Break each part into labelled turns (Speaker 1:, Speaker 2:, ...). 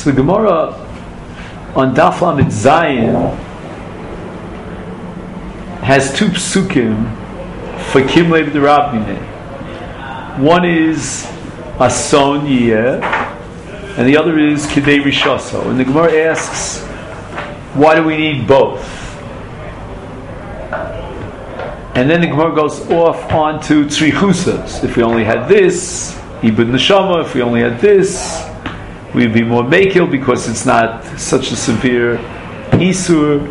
Speaker 1: So the Gemara on Daf Lamed Zayin has two psukim for Kimlei B'Derabmineh. One is Ason Yeh, and the other is Kidei Rishoso. And the Gemara asks, why do we need both? And then the Gemara goes off onto Tzrichusas. If we only had this, Ibn Neshama, if we only had this, we'd be more Mekil because it's not such a severe Isur,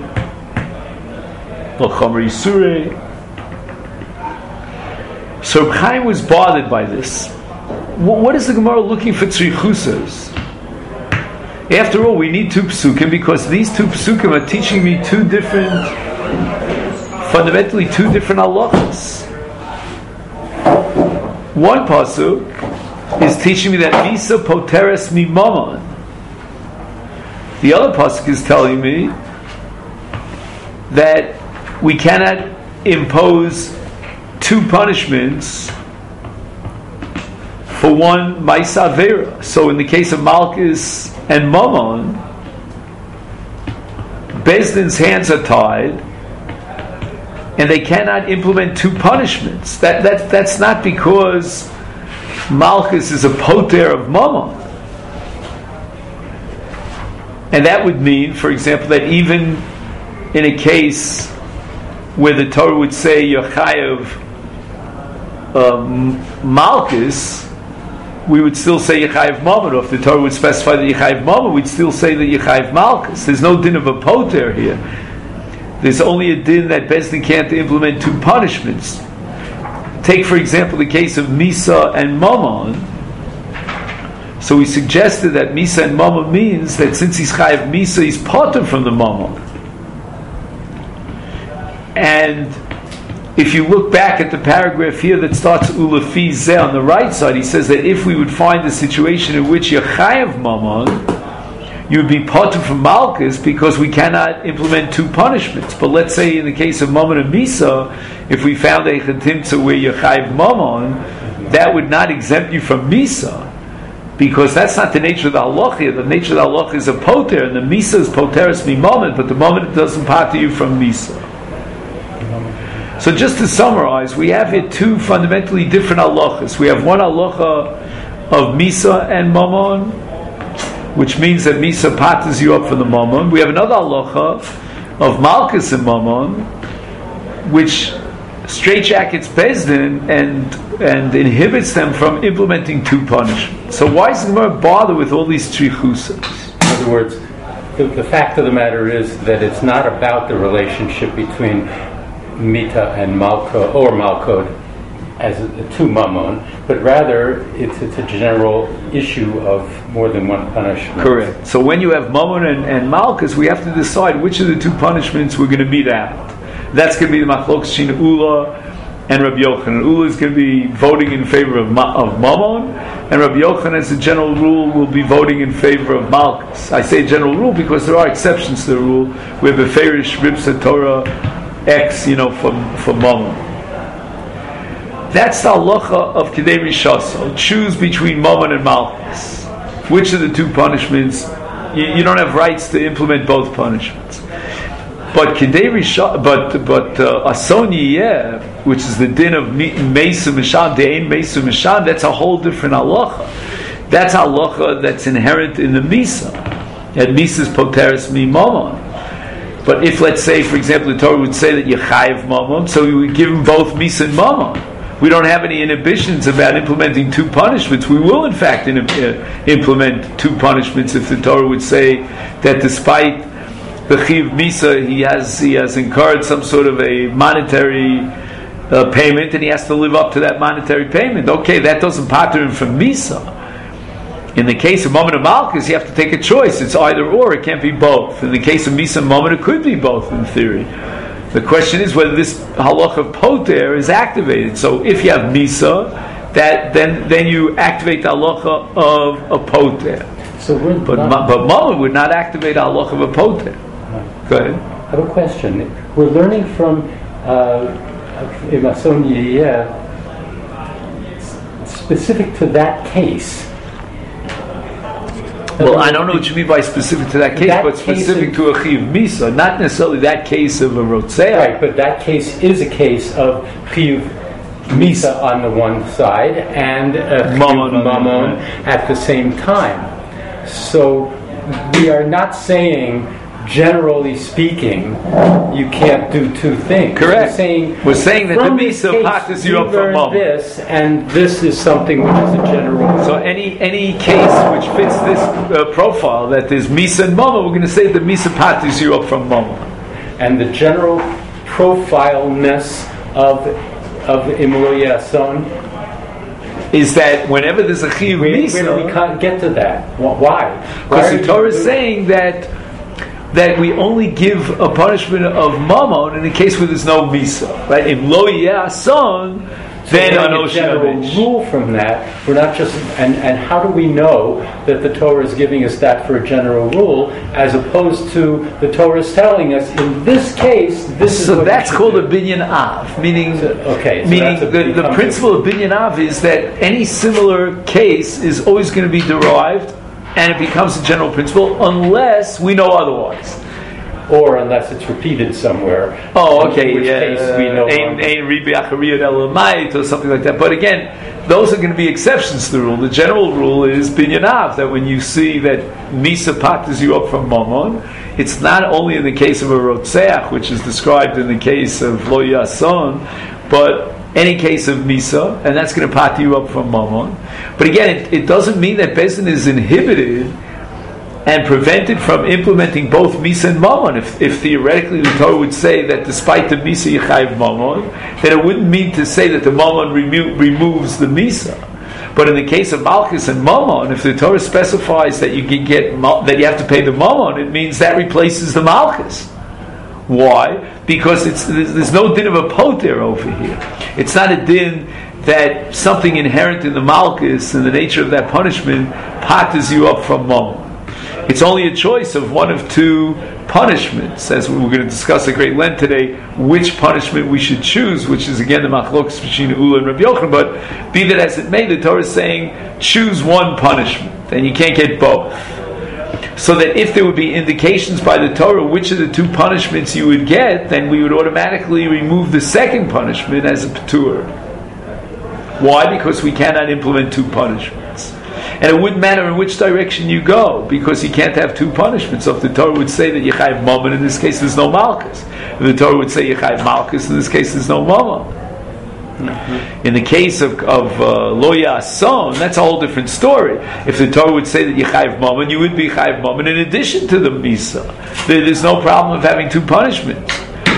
Speaker 1: or Chomer Isurei. So Reb Chaim was bothered by this. What is the Gemara looking for Tzrichusas? After all, we need two psukim because these two psukim are teaching me fundamentally two different halachas. One pasuk is teaching me that Misa poteres mimamon. The other pasuk is telling me that we cannot impose two punishments for one Maisa Avera. So in the case of Malchus and Mammon, Beis Din's hands are tied and they cannot implement two punishments. That's not because Malchus is a poter of Mammon. And that would mean, for example, that even in a case where the Torah would say Yechayev Malchus, we would still say Yechayev Mammon. Or if the Torah would specify the Yechayev Mammon, we'd still say the Yechayev Malchus. There's no din of a poter here. There's only a din that Beis Din can't implement two punishments. Take, for example, the case of Misa and Mammon. So we suggested that Misa and Mammon means that since he's Chayev Misa, he's potter from the Mammon. And if you look back at the paragraph here that starts Ulafi Zeh on the right side, he says that if we would find a situation in which you're Chayev Mammon, you would be potter from Malchus because we cannot implement two punishments. But let's say in the case of Mammon and Misa, if we found a Chetimtza where you're Chayev Mammon, that would not exempt you from Misa, because that's not the nature of the halacha. The nature of the halacha is a poter, and the Misa is poteres mi Mammon, but the Mammon doesn't potter you from Misa. So just to summarize, we have here two fundamentally different halachas. We have one halacha of Misa and Mammon, which means that Misa patters you up from the Mammon. We have another halacha of Malchus and Mammon, which straitjackets Beis Din and inhibits them from implementing two punishments. So why is the Gemara bother with all these trichusas?
Speaker 2: In other words, the fact of the matter is that it's not about the relationship between Mita and Malko, or Malkod as two Mammon, but rather it's a general issue of more than one punishment.
Speaker 1: Correct. So when you have Mammon and Malchus, we have to decide which of the two punishments we're going to meet out. That's going to be the Machlokes Shin Ula and Rabbi Yochanan. Ula is going to be voting in favor of Mammon, and Rabbi Yochanan, as a general rule, will be voting in favor of Malchus. I say general rule because there are exceptions to the rule. We have a Ferish Ribsa Torah X, for Mammon. That's the halacha of Kidei Rishoso. Choose between Mammon and Malchus. Which of the two punishments? You don't have rights to implement both punishments. But Kidei Rishoso, but Ason Yeh, which is the din of Meisu Misham, De'ein Meisu Misham, that's a whole different halacha. That's halacha that's inherent in the Misa. And Misa's poteres mi Mammon. But if, let's say, for example, the Torah would say that you're Chayev Mammon, so we would give them both Misa and Mammon. We don't have any inhibitions about implementing two punishments. We will, in fact, implement two punishments if the Torah would say that despite the Chiv Misa, he has incurred some sort of a monetary payment, and he has to live up to that monetary payment. Okay, that doesn't pater him from Misa. In the case of Mammon and Malchus, you have to take a choice. It's either or, it can't be both. In the case of Misa and Mammon, it could be both in theory. The question is whether this halacha of poter is activated. So if you have Misa, then you activate the halacha of a poter. But Mammon would not activate the halacha of a poter. Go ahead.
Speaker 2: I have a question. We're learning from Ason Yeh specific to that case
Speaker 1: Well, I don't know what you mean by specific to that case, but specific to a chiyuv misa, not necessarily that case of a rotzeach.
Speaker 2: Right, but that case is a case of chiyuv misa on the one side and mamon at the same time. So we are not saying, generally speaking, you can't do two things.
Speaker 1: Correct. We're saying that the misa patas you up from mamon.
Speaker 2: This and this is something which is a general.
Speaker 1: So any case which fits this profile, that there's misa and mamon, we're going to say the misa patas you up from mamon.
Speaker 2: And the general profileness of Imloya Ason
Speaker 1: is that whenever there's a chiyuv misa,
Speaker 2: we can't get to that. Why?
Speaker 1: Because the Torah is saying that we only give a punishment of mamon in a case where there's no misa, right? If lo yeh ason, then
Speaker 2: a general rule from that. We're not just and how do we know that the Torah is giving us that for a general rule, as opposed to the Torah is telling us in this case this is.
Speaker 1: So that's called a binyan av, meaning the principle of binyan av is that any similar case is always going to be derived, and it becomes a general principle unless we know otherwise.
Speaker 2: Or unless it's repeated somewhere.
Speaker 1: Oh, okay.
Speaker 2: In which case we know
Speaker 1: or something like that. But again, those are going to be exceptions to the rule. The general rule is binyan av, that when you see that misa patas you up from mamon, it's not only in the case of a rotzeach, which is described in the case of lo yason, but any case of misa, and that's going to pat you up from mamon. But again, it doesn't mean that Beis Din is inhibited and prevented from implementing both misa and mamon. If theoretically the Torah would say that despite the misa you chayiv mamon, then it wouldn't mean to say that the mamon removes the misa. But in the case of malchus and mamon, if the Torah specifies that you can that you have to pay the mamon, it means that replaces the malchus. Why? Because there's no din of a poter over here. It's not a din that something inherent in the malchus and the nature of that punishment patas you up from mamon. It's only a choice of one of two punishments, as we're going to discuss at great length today, which punishment we should choose, which is again the machlokas between Ula and Rabbi Yochanan. But be that as it may, the Torah is saying choose one punishment, and you can't get both. So that if there would be indications by the Torah which of the two punishments you would get, then we would automatically remove the second punishment as a patur. Why? Because we cannot implement two punishments. And it wouldn't matter in which direction you go, because you can't have two punishments. So if the Torah would say that you chayiv mamon, in this case there's no malchus. If the Torah would say you chayiv malchus, in this case there's no mamon. Mm-hmm. In the case of lo yeh ason, that's a whole different story. If the Torah would say that you chayiv mamon, you would be chayiv mamon in addition to the misa. There's no problem of having two punishments.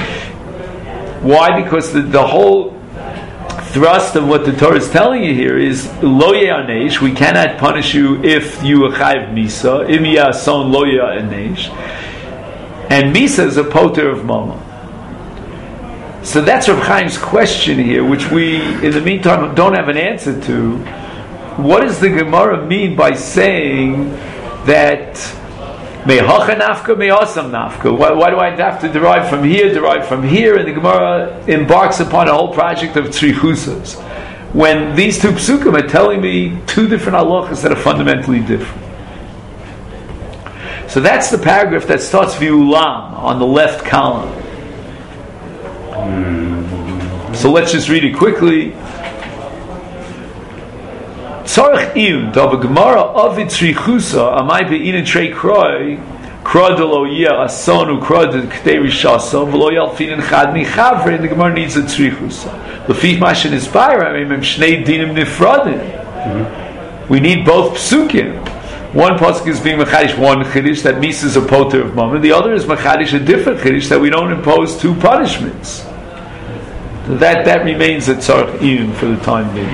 Speaker 1: Why? Because the whole thrust of what the Torah is telling you here is lo yeh anesh. We cannot punish you if you are chayiv misa. Im yeh ason lo yeh anesh. And misa is a poter of mamon. So that's Rav Chaim's question here, which we, in the meantime, don't have an answer to. What does the Gemara mean by saying that me'hacha nafka, me'asam nafka? Why do I have to derive from here? And the Gemara embarks upon a whole project of tzrichusas, when these two psukim are telling me two different halachas that are fundamentally different. So that's the paragraph that starts v'ulam on the left column. So let's just read it quickly. Tzarech iyun dav Gemara avid tzrichusa amay be'inin trei kroi krod lo yeh ason ukrod k'dei rishasa v'lo yalfinin chad michavre. The Gemara needs a tzrichusa. L'fich mashen isbayra amim shnei dinim nifradim. We need both psukim. One pasuk is being mechadish one chiddush that misa is a poter of mamon. The other is mechadish a different chiddush that we don't impose two punishments. That remains a tzarech iyun for the time being.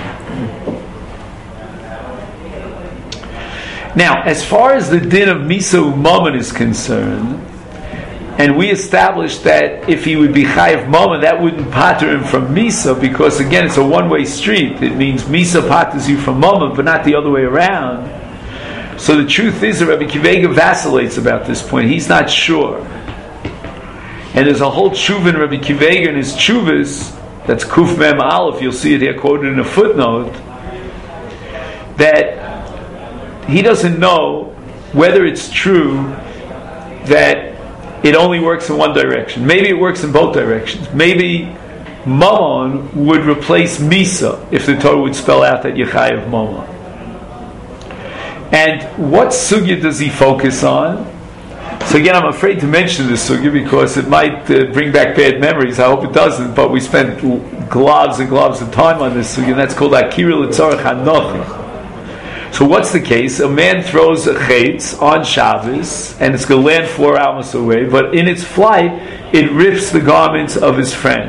Speaker 1: Now, as far as the din of misa mamon is concerned, and we established that if he would be chayiv mamon, that wouldn't pater him from misa, because again it's a one-way street. It means misa paters you from mamon, but not the other way around. So the truth is that Rabbi Kivega vacillates about this point. He's not sure. And there's a whole tshuva in Rabbi Kivega and his tshuvas, that's Kuf Mem Aleph, you'll see it here quoted in a footnote, that he doesn't know whether it's true that it only works in one direction. Maybe it works in both directions. Maybe Mammon would replace Misa if the Torah would spell out that you're chayav Mammon. And what sugya does he focus on? So again, I'm afraid to mention this sugya because it might bring back bad memories. I hope it doesn't, but we spent globs and globs of time on this sugya, and that's called Akira L'Tzorech HaNocha. So what's the case? A man throws a chetz on Shabbos, and it's going to land 4 hours away, but in its flight, it rips the garments of his friend.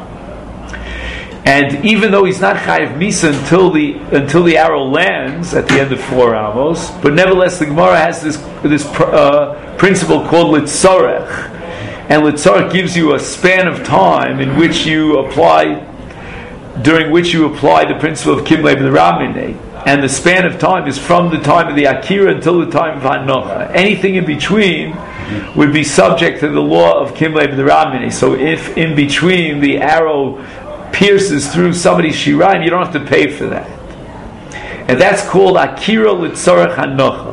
Speaker 1: And even though he's not chayiv misa until the arrow lands at the end of 4 hours, but nevertheless the Gemara has this principle called litzorech, and litzorech gives you a span of time during which you apply the principle of Kim Leib Ramine, and the span of time is from the time of the Akira until the time of Hanocha. Anything in between would be subject to the law of Kim Leib Ramine. So if in between the arrow pierces through somebody's shirayim, you don't have to pay for that. And that's called Akira L'Tzorech HaNocha.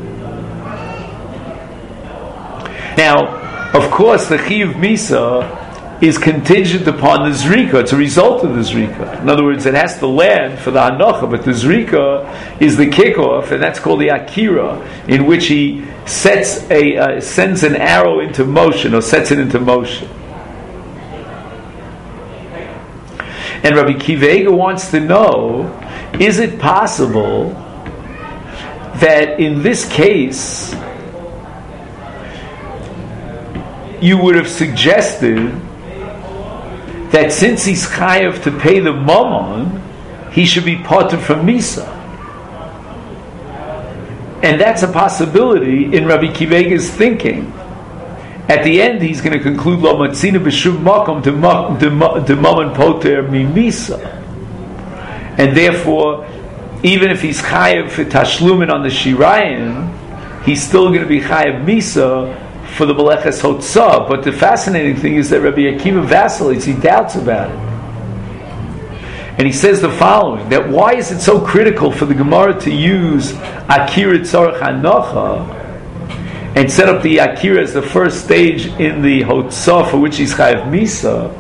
Speaker 1: Now, of course, the Chiyuv Misa is contingent upon the Zrika. It's a result of the Zrika. In other words, it has to land for the Hanocha, but the Zrika is the kickoff, and that's called the Akira, in which he sends an arrow into motion, or sets it into motion. And Rabbi Akiva Eiger wants to know, is it possible that in this case you would have suggested that since he's chayav to pay the mammon, he should be parted from Misa? And that's a possibility in Rabbi Akiva Eiger's thinking. At the end, he's going to conclude Lo Matzina B'Shum Makom de Mammon Poter Mimisa, and therefore, even if he's chayav for Tashlumin on the Shirayim, he's still going to be chayav Misa for the Meleches Hotzah. But the fascinating thing is that Rabbi Akiva vacillates; he doubts about it, and he says the following: that why is it so critical for the Gemara to use Akira Tzorech HaNocha and set up the Akira as the first stage in the Hotzah for which he's chayav Misa?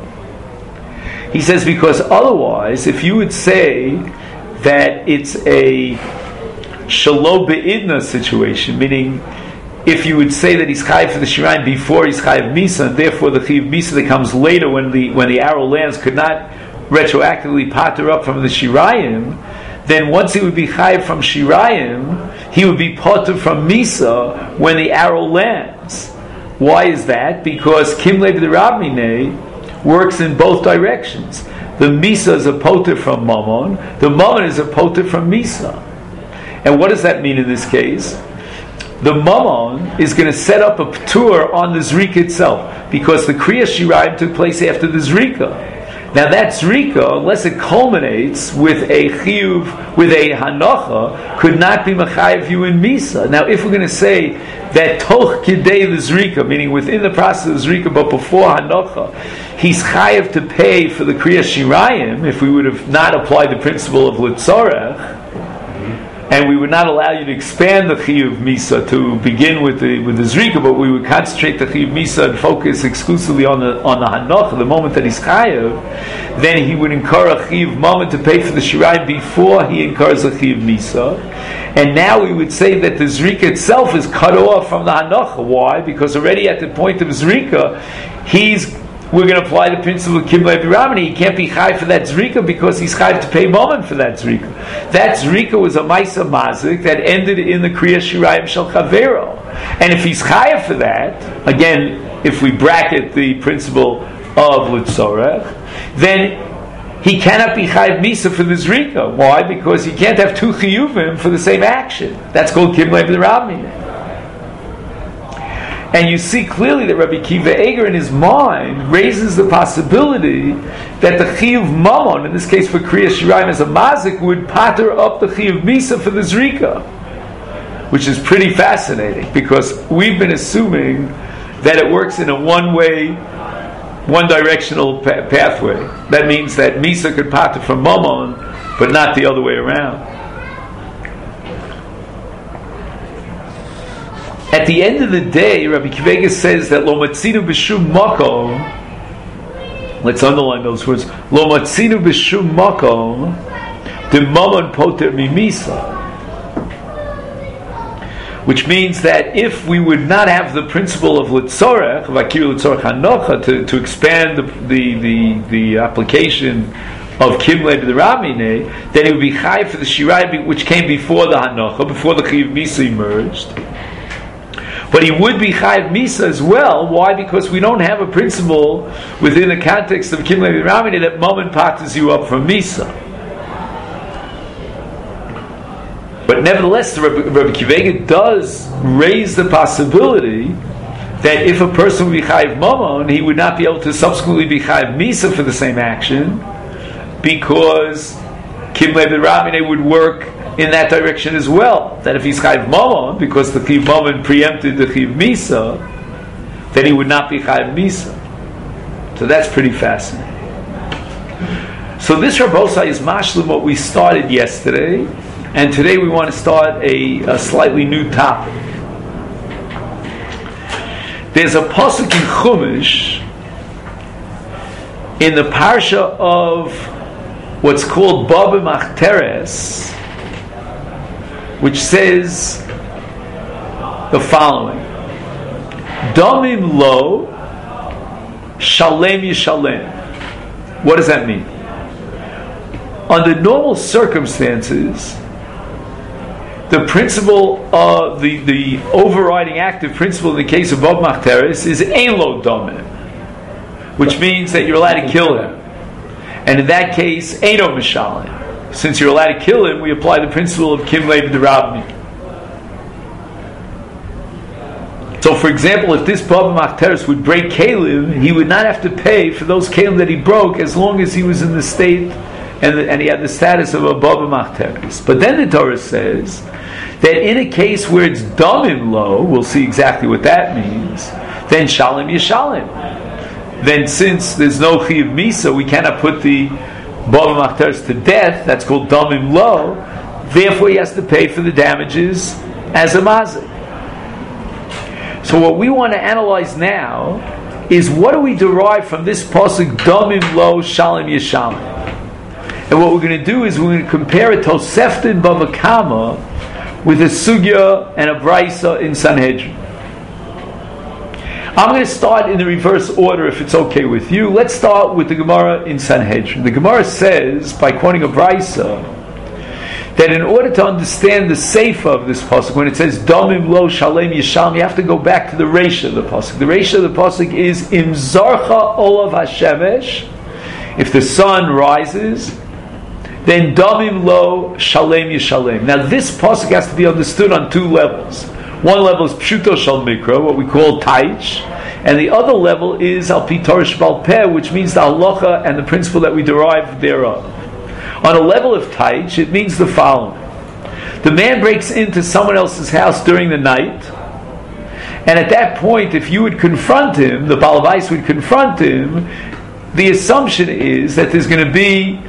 Speaker 1: He says because otherwise, if you would say that it's a Shalo Be'idna situation, meaning if you would say that he's chayav for the Shirayim before he's chayav Misa, and therefore the chayav Misa that comes later when the arrow lands could not retroactively pater up from the Shirayim, then once he would be chayav from Shirayim, he would be pater from Misa when the arrow lands. Why is that? Because Kim Leib Ramine works in both directions. The Misa is a pater from Mammon, the Mammon is a pater from Misa. And what does that mean in this case? The Mammon is going to set up a p'tur on the Zrika itself, because the Kriya Shirayim took place after the Zrika. Now that Zrika, unless it culminates with a Chiyuv, with a Hanocha, could not be Machayev you in Misa. Now if we're going to say that Toch Kidei the Zrika, meaning within the process of the Zrika, but before Hanocha, he's Chayev to pay for the Kriya Shirayim, if we would have not applied the principle of Litzorech, and we would not allow you to expand the Chiyuv Misa to begin with the Zrika, but we would concentrate the Chiyuv Misa and focus exclusively on the Hanoch, the moment that he's Chayev, then he would incur a Chiyuv moment to pay for the Shirayim before he incurs a Chiyuv Misa. And now we would say that the Zrika itself is cut off from the Hanoch. Why? Because already at the point of Zrika, we're going to apply the principle of Kim Leib Ramani. He can't be chai for that Zrika because he's chai to pay Mammon for that Zrika. That Zrika was a Maisa Mazik that ended in the Kriya Shirayim Shel Chavero. And if he's chai for that, again, if we bracket the principle of Litzorech, then he cannot be chai Misa for the Zrika. Why? Because he can't have two Chiyuvim for the same action. That's called Kim Leib Ramani. And you see clearly that Rabbi Akiva Eiger in his mind raises the possibility that the Chiyuv Mammon, in this case for Kriya Shirayim as a Mazik, would pater up the Chiyuv Misa for the Zrika, which is pretty fascinating, because we've been assuming that it works in a one-directional pathway. That means that Misa could pater from Mammon, but not the other way around. at the end of the day, Rabbi Akiva says that lo matzinu b'shum makom. Let's underline those words. Lo matzinu b'shum makom de mamon poter mimisa. Which means that if we would not have the principle of litzorech, vakir litzorech hanocha, to expand the application of kimle to the ramine, then it would be chai for the shirai which came before the hanocha, before the chiv misa emerged. But he would be chayiv misa as well. Why? Because we don't have a principle within the context of kimle to the ramine that moment patters you up from misa. But nevertheless, the Rabbi Akiva does raise the possibility that if a person would be chayiv mamon, he would not be able to subsequently be chayiv misa for the same action, because kimle b'ramine would work in that direction as well. That if he's chayiv mamon, because the chayiv mamon preempted the chayiv misa, then he would not be chayiv misa. So that's pretty fascinating. So this Rabbosai is mashlim what we started yesterday. And today we want to start a slightly new topic. There's a pasuk in Chumash in the parsha of what's called Baba Machteres, which says the following: Damim lo shalem yishalem. What does that mean? Under normal circumstances, the principle of the overriding active principle in the case of Bob Machteres is ein lo damim, which means that you're allowed to kill him. And in that case, eino mishalim. Since you're allowed to kill him, we apply the principle of kimle b'derabmi. So, for example, if this Bob Machteres would break kelim, he would not have to pay for those kelim that he broke as long as he was in the state and he had the status of a Baba Machteres. But then the Torah says that in a case where it's damim lo, we'll see exactly what that means, then shalom yishalem. Then since there's no chiyuv misa, we cannot put the Baba Machteres to death, that's called damim lo, therefore he has to pay for the damages as a mazik. So what we want to analyze now is what do we derive from this pasuk damim lo shalom yishalem. And what we're going to do is we're going to compare a Tosefta in Bava Kama with a Sugya and a Braisa in Sanhedrin. I'm going to start in the reverse order if it's okay with you. Let's start with the Gemara in Sanhedrin. The Gemara says, by quoting a Braisa, that in order to understand the Seifa of this pasuk, when it says Damim lo shalem yishalem, you have to go back to the Reisha of the pasuk. The Reisha of the pasuk is Im zarcha olav hashemesh, if the sun rises, then damim lo shalem yishalem. Now this pasuk has to be understood on two levels. One level is pshuto shal mikra, what we call taich, and the other level is al pi Torah shebal peh, which means the halacha and the principle that we derive thereof. On a level of taich, it means the following: the man breaks into someone else's house during the night, and at that point, if you would confront him, the balabais would confront him. The assumption is that there's going to be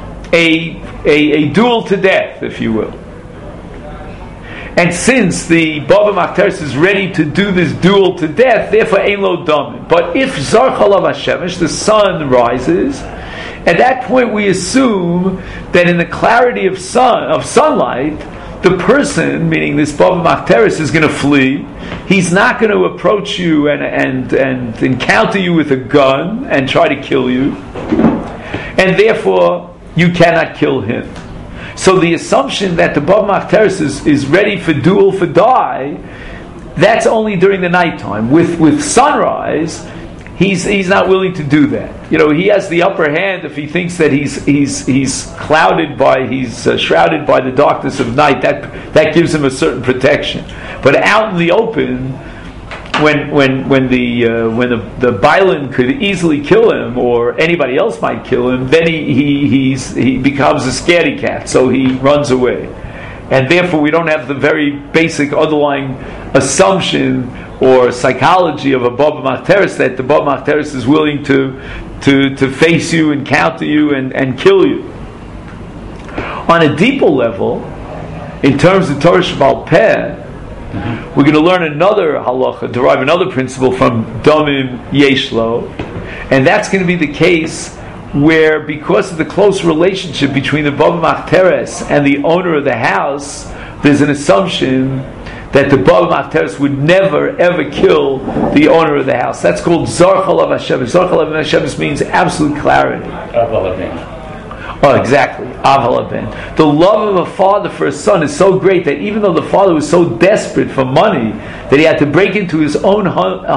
Speaker 1: a duel to death, if you will. And since the Baba Machteres is ready to do this duel to death, therefore ein lo damim. But if zar chalav hashemesh, the sun rises, at that point we assume that in the clarity of sunlight, the person, meaning this Baba Machteres, is going to flee. He's not going to approach you and encounter you with a gun and try to kill you. And therefore, you cannot kill him. So the assumption that the Baba Machteres is ready for duel, for die, that's only during the nighttime. With sunrise, he's not willing to do that. You know, he has the upper hand if he thinks that he's shrouded by the darkness of night. That gives him a certain protection. But out in the open, when the Bailan could easily kill him, or anybody else might kill him, then he becomes a scaredy cat, so he runs away. And therefore we don't have the very basic underlying assumption or psychology of a Baba Machteres that the Baba Machteres is willing to face you, encounter you, and kill you. On a deeper level, in terms of Torah Shebal Peh, We're going to learn another halacha, derive another principle from Domim Yeshlo, and that's going to be the case where, because of the close relationship between the Bava Machteres and the owner of the house, there's an assumption that the Bava Machteres would never ever kill the owner of the house. That's called Zar Chalav Hashevis. Zar Chalav Hashevis means absolute clarity. Oh, exactly. Aval Ben. The love of a father for a son is so great that even though the father was so desperate for money that he had to break into his own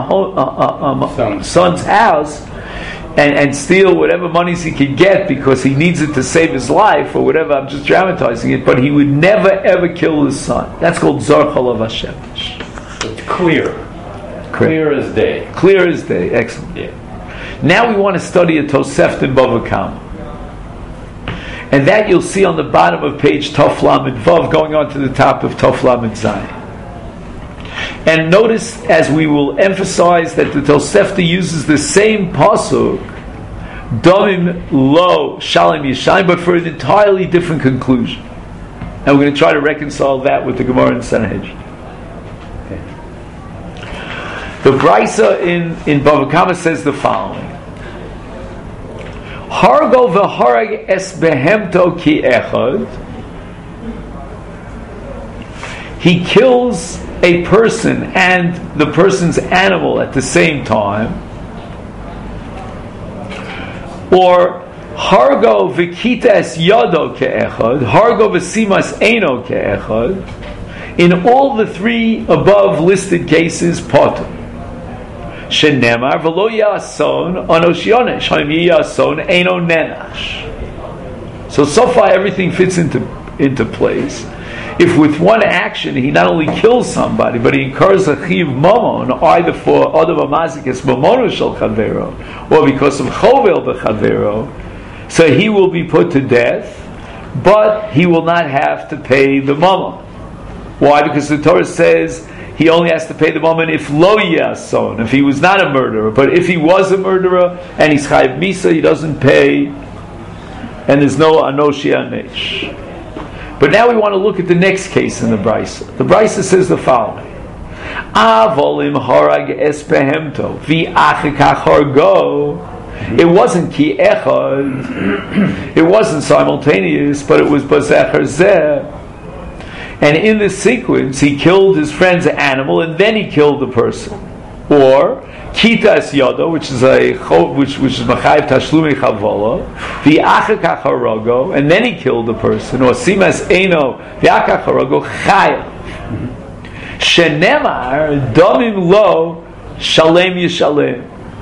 Speaker 1: son's house and steal whatever monies he could get because he needs it to save his life or whatever, I'm just dramatizing it, but he would never ever kill his son. That's called Zar Chalav Hashem.
Speaker 2: It's clear. Clear as day.
Speaker 1: Clear as day. Excellent.
Speaker 2: Yeah.
Speaker 1: Now we want to study a Tosefta in Bava Kama. And that you'll see on the bottom of page Tov Lamed Vav, going on to the top of Tov Lamed Zayin. And notice, as we will emphasize, that the Tosefta uses the same pasuk, Domim Lo Shalem Yishayim, but for an entirely different conclusion. And we're going to try to reconcile that with the Gemara in Sanhedrin. Okay. The Brisa in Bava Kama says the following: Hargo v'harag es behemto ki echad. He kills a person and the person's animal at the same time. Or Hargo v'kita es yado ki echad. Hargo v'simas eino ki echad. In all the three above listed cases, potter. Shenemar v'lo yason anosh yonesh haim yason eino nenash. So far everything fits into place. If with one action he not only kills somebody, but he incurs a chiv mamon, either for adam amazikas mamono shel chavero, or because of chovel b'chavero, so he will be put to death, but he will not have to pay the mamon. Why? Because the Torah says he only has to pay the mamon if lo yason, if he was not a murderer. But if he was a murderer and he's chayiv misa, he doesn't pay, and there's no anoshi anesh. But now we want to look at the next case in the Brisa. The Brisa says the following: Avolim harag es behemto v'achikach hargo. It wasn't ki echad. It wasn't simultaneous, but it was bazecher zeh. And in this sequence, he killed his friend's animal, and then he killed the person. Or Kitas Yodo, which is Machayev Tashlumi Chavola, V'achakach Harogo, and then he killed the person. Or Simas Eino V'achakach Harogo Chayav. Shenemar Domim Lo Shalem Yishalem.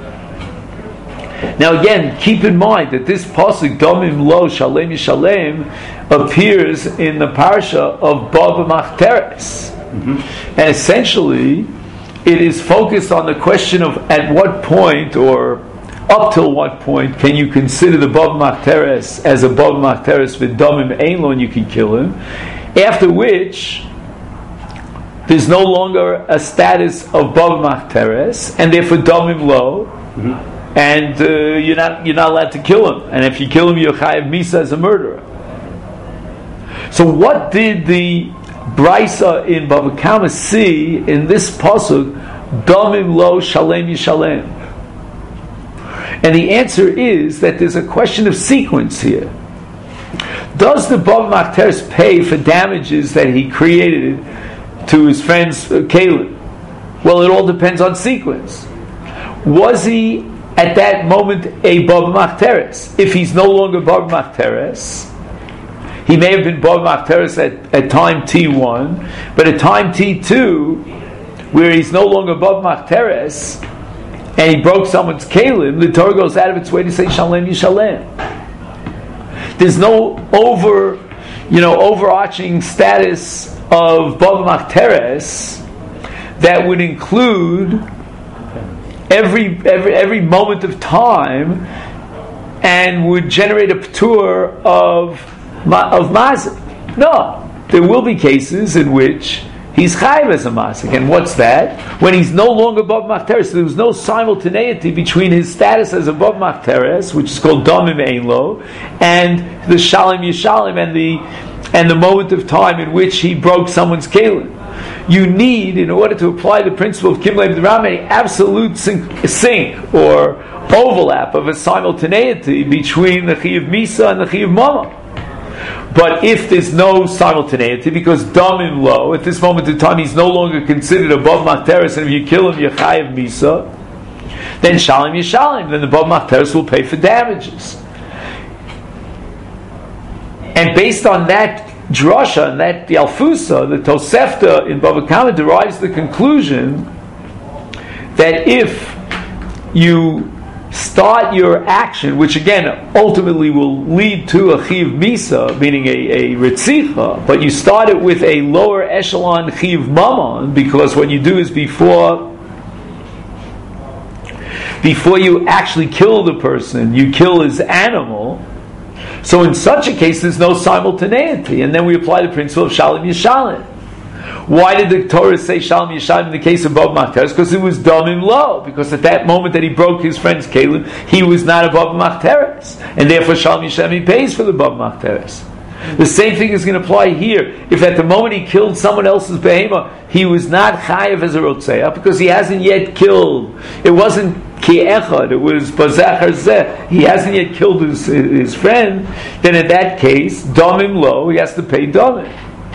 Speaker 1: Now again, keep in mind that this pasuk Domim Lo Shalem Yishalem appears in the parsha of Bava Machteres, and essentially it is focused on the question of at what point, or up till what point, can you consider the Bava Machteres as a Bava Machteres with Domim Ein Lo and you can kill him, after which there's no longer a status of Bava Machteres, and therefore Domim Lo, and you're not allowed to kill him, and if you kill him you're chayav misa as a murderer. So what did the Brisa in Bava Kama see in this pasuk, Domim Lo Shalem Yishalem? And the answer is that there's a question of sequence here. Does the Bava Machteres pay for damages that he created to his friend's Caleb? Well, it all depends on sequence. Was he at that moment a Bava Machteres? If he's no longer Bava Machteres, he may have been Bava Machteres at time T1, but at time T2, where he's no longer Bava Machteres, and he broke someone's Kalim, the Torah goes out of its way to say Shalem Yishalem. There's no overarching status of Bava Machteres that would include every moment of time and would generate a p'tur of mazik. No, there will be cases in which he's chayiv as a mazik, and what's that? When he's no longer Bava Machteres, there was no simultaneity between his status as a Bava Machteres, which is called Domim Ein Lo, and the Shalem Yishalem and the moment of time in which he broke someone's kalim. you need, in order to apply the principle of Kimlei B'Rameh, absolute sync or overlap of a simultaneity between the Chiyuv Misa and the Chiyuv Mama. But if there's no simultaneity, because Damim Lo, at this moment in time, he's no longer considered above Machteres, and if you kill him, you're Chayiv Misa, then Shalom Yishalem, then the above Machteres will pay for damages. And based on that drasha and that Yalfusa, the Tosefta in Bava Kama derives the conclusion that if you start your action, which again ultimately will lead to a Chiv Misa, meaning a Ritzicha, but you start it with a lower echelon Chiv Mammon, because what you do is before you actually kill the person, you kill his animal. So in such a case, there's no simultaneity, and then we apply the principle of Shalom Yishalem. Why did the Torah say Shalom Yishalem in the case of Bob Machteres? Because it was Damim Lo. Because at that moment that he broke his friend's Kalim, he was not a Bob Machteres, and therefore Shalom Yishalem, he pays for the Bob Machteres. The same thing is going to apply here. If at the moment he killed someone else's behema, he was not chayav as a rotzeah because he hasn't yet killed. It wasn't ki echad, it was bazachar zeh. He hasn't yet killed his friend. Then in that case, damim lo, he has to pay damim.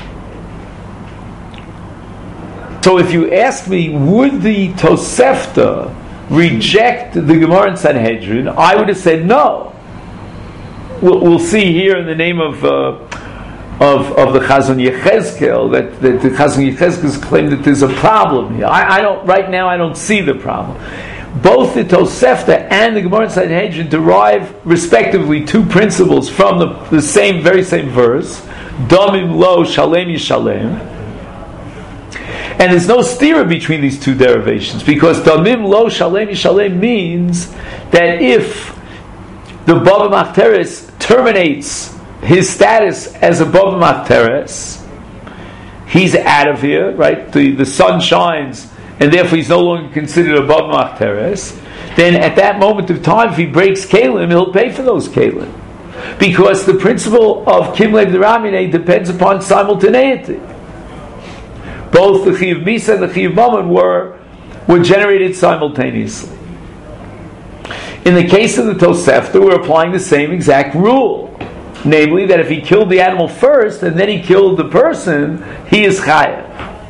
Speaker 1: So if you ask me, would the Tosefta reject the Gemara in Sanhedrin? I would have said no. We'll see here in the name of the Chazon Yechezkel that the Chazon Yechezkel's claim that there's a problem here. I don't right now. I don't see the problem. Both the Tosefta and the Gemara in Sanhedrin derive respectively two principles from the very same verse: Damim lo shalem yishalem. And there's no stira between these two derivations, because Damim lo shalem yishalem means that if the Bava Machteres terminates his status as a Bava Machteres, he's out of here, right? The sun shines, and therefore he's no longer considered a Bava Machteres. Then at that moment of time, if he breaks Kalim, he'll pay for those Kalim. Because the principle of Kimlei B'Rameh depends upon simultaneity. Both the Chiv Misa and the Chiv Mammon were generated simultaneously. In the case of the Tosefta, we're applying the same exact rule. Namely, that if he killed the animal first and then he killed the person, he is chayav.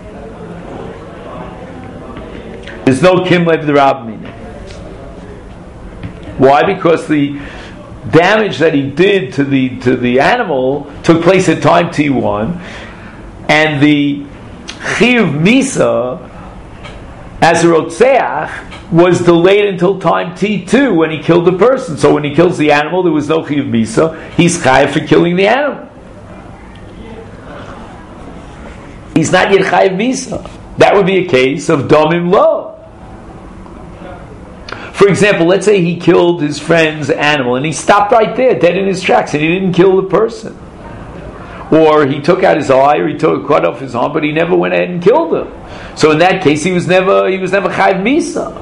Speaker 1: There's no Kimlei B'Rameh. Why? Because the damage that he did to the animal took place at time T1, and the Chiv Misa as a Rotzeach was delayed until time T2 when he killed the person. So when he kills the animal, there was no Chiv Misa. He's chayav for killing the animal. He's not yet chayav Misa. That would be a case of Damim Lo. For example, let's say he killed his friend's animal and he stopped right there, dead in his tracks, and he didn't kill the person. Or he took out his eye, or he cut off his arm, but he never went ahead and killed him. So in that case, he was never chayav Misa.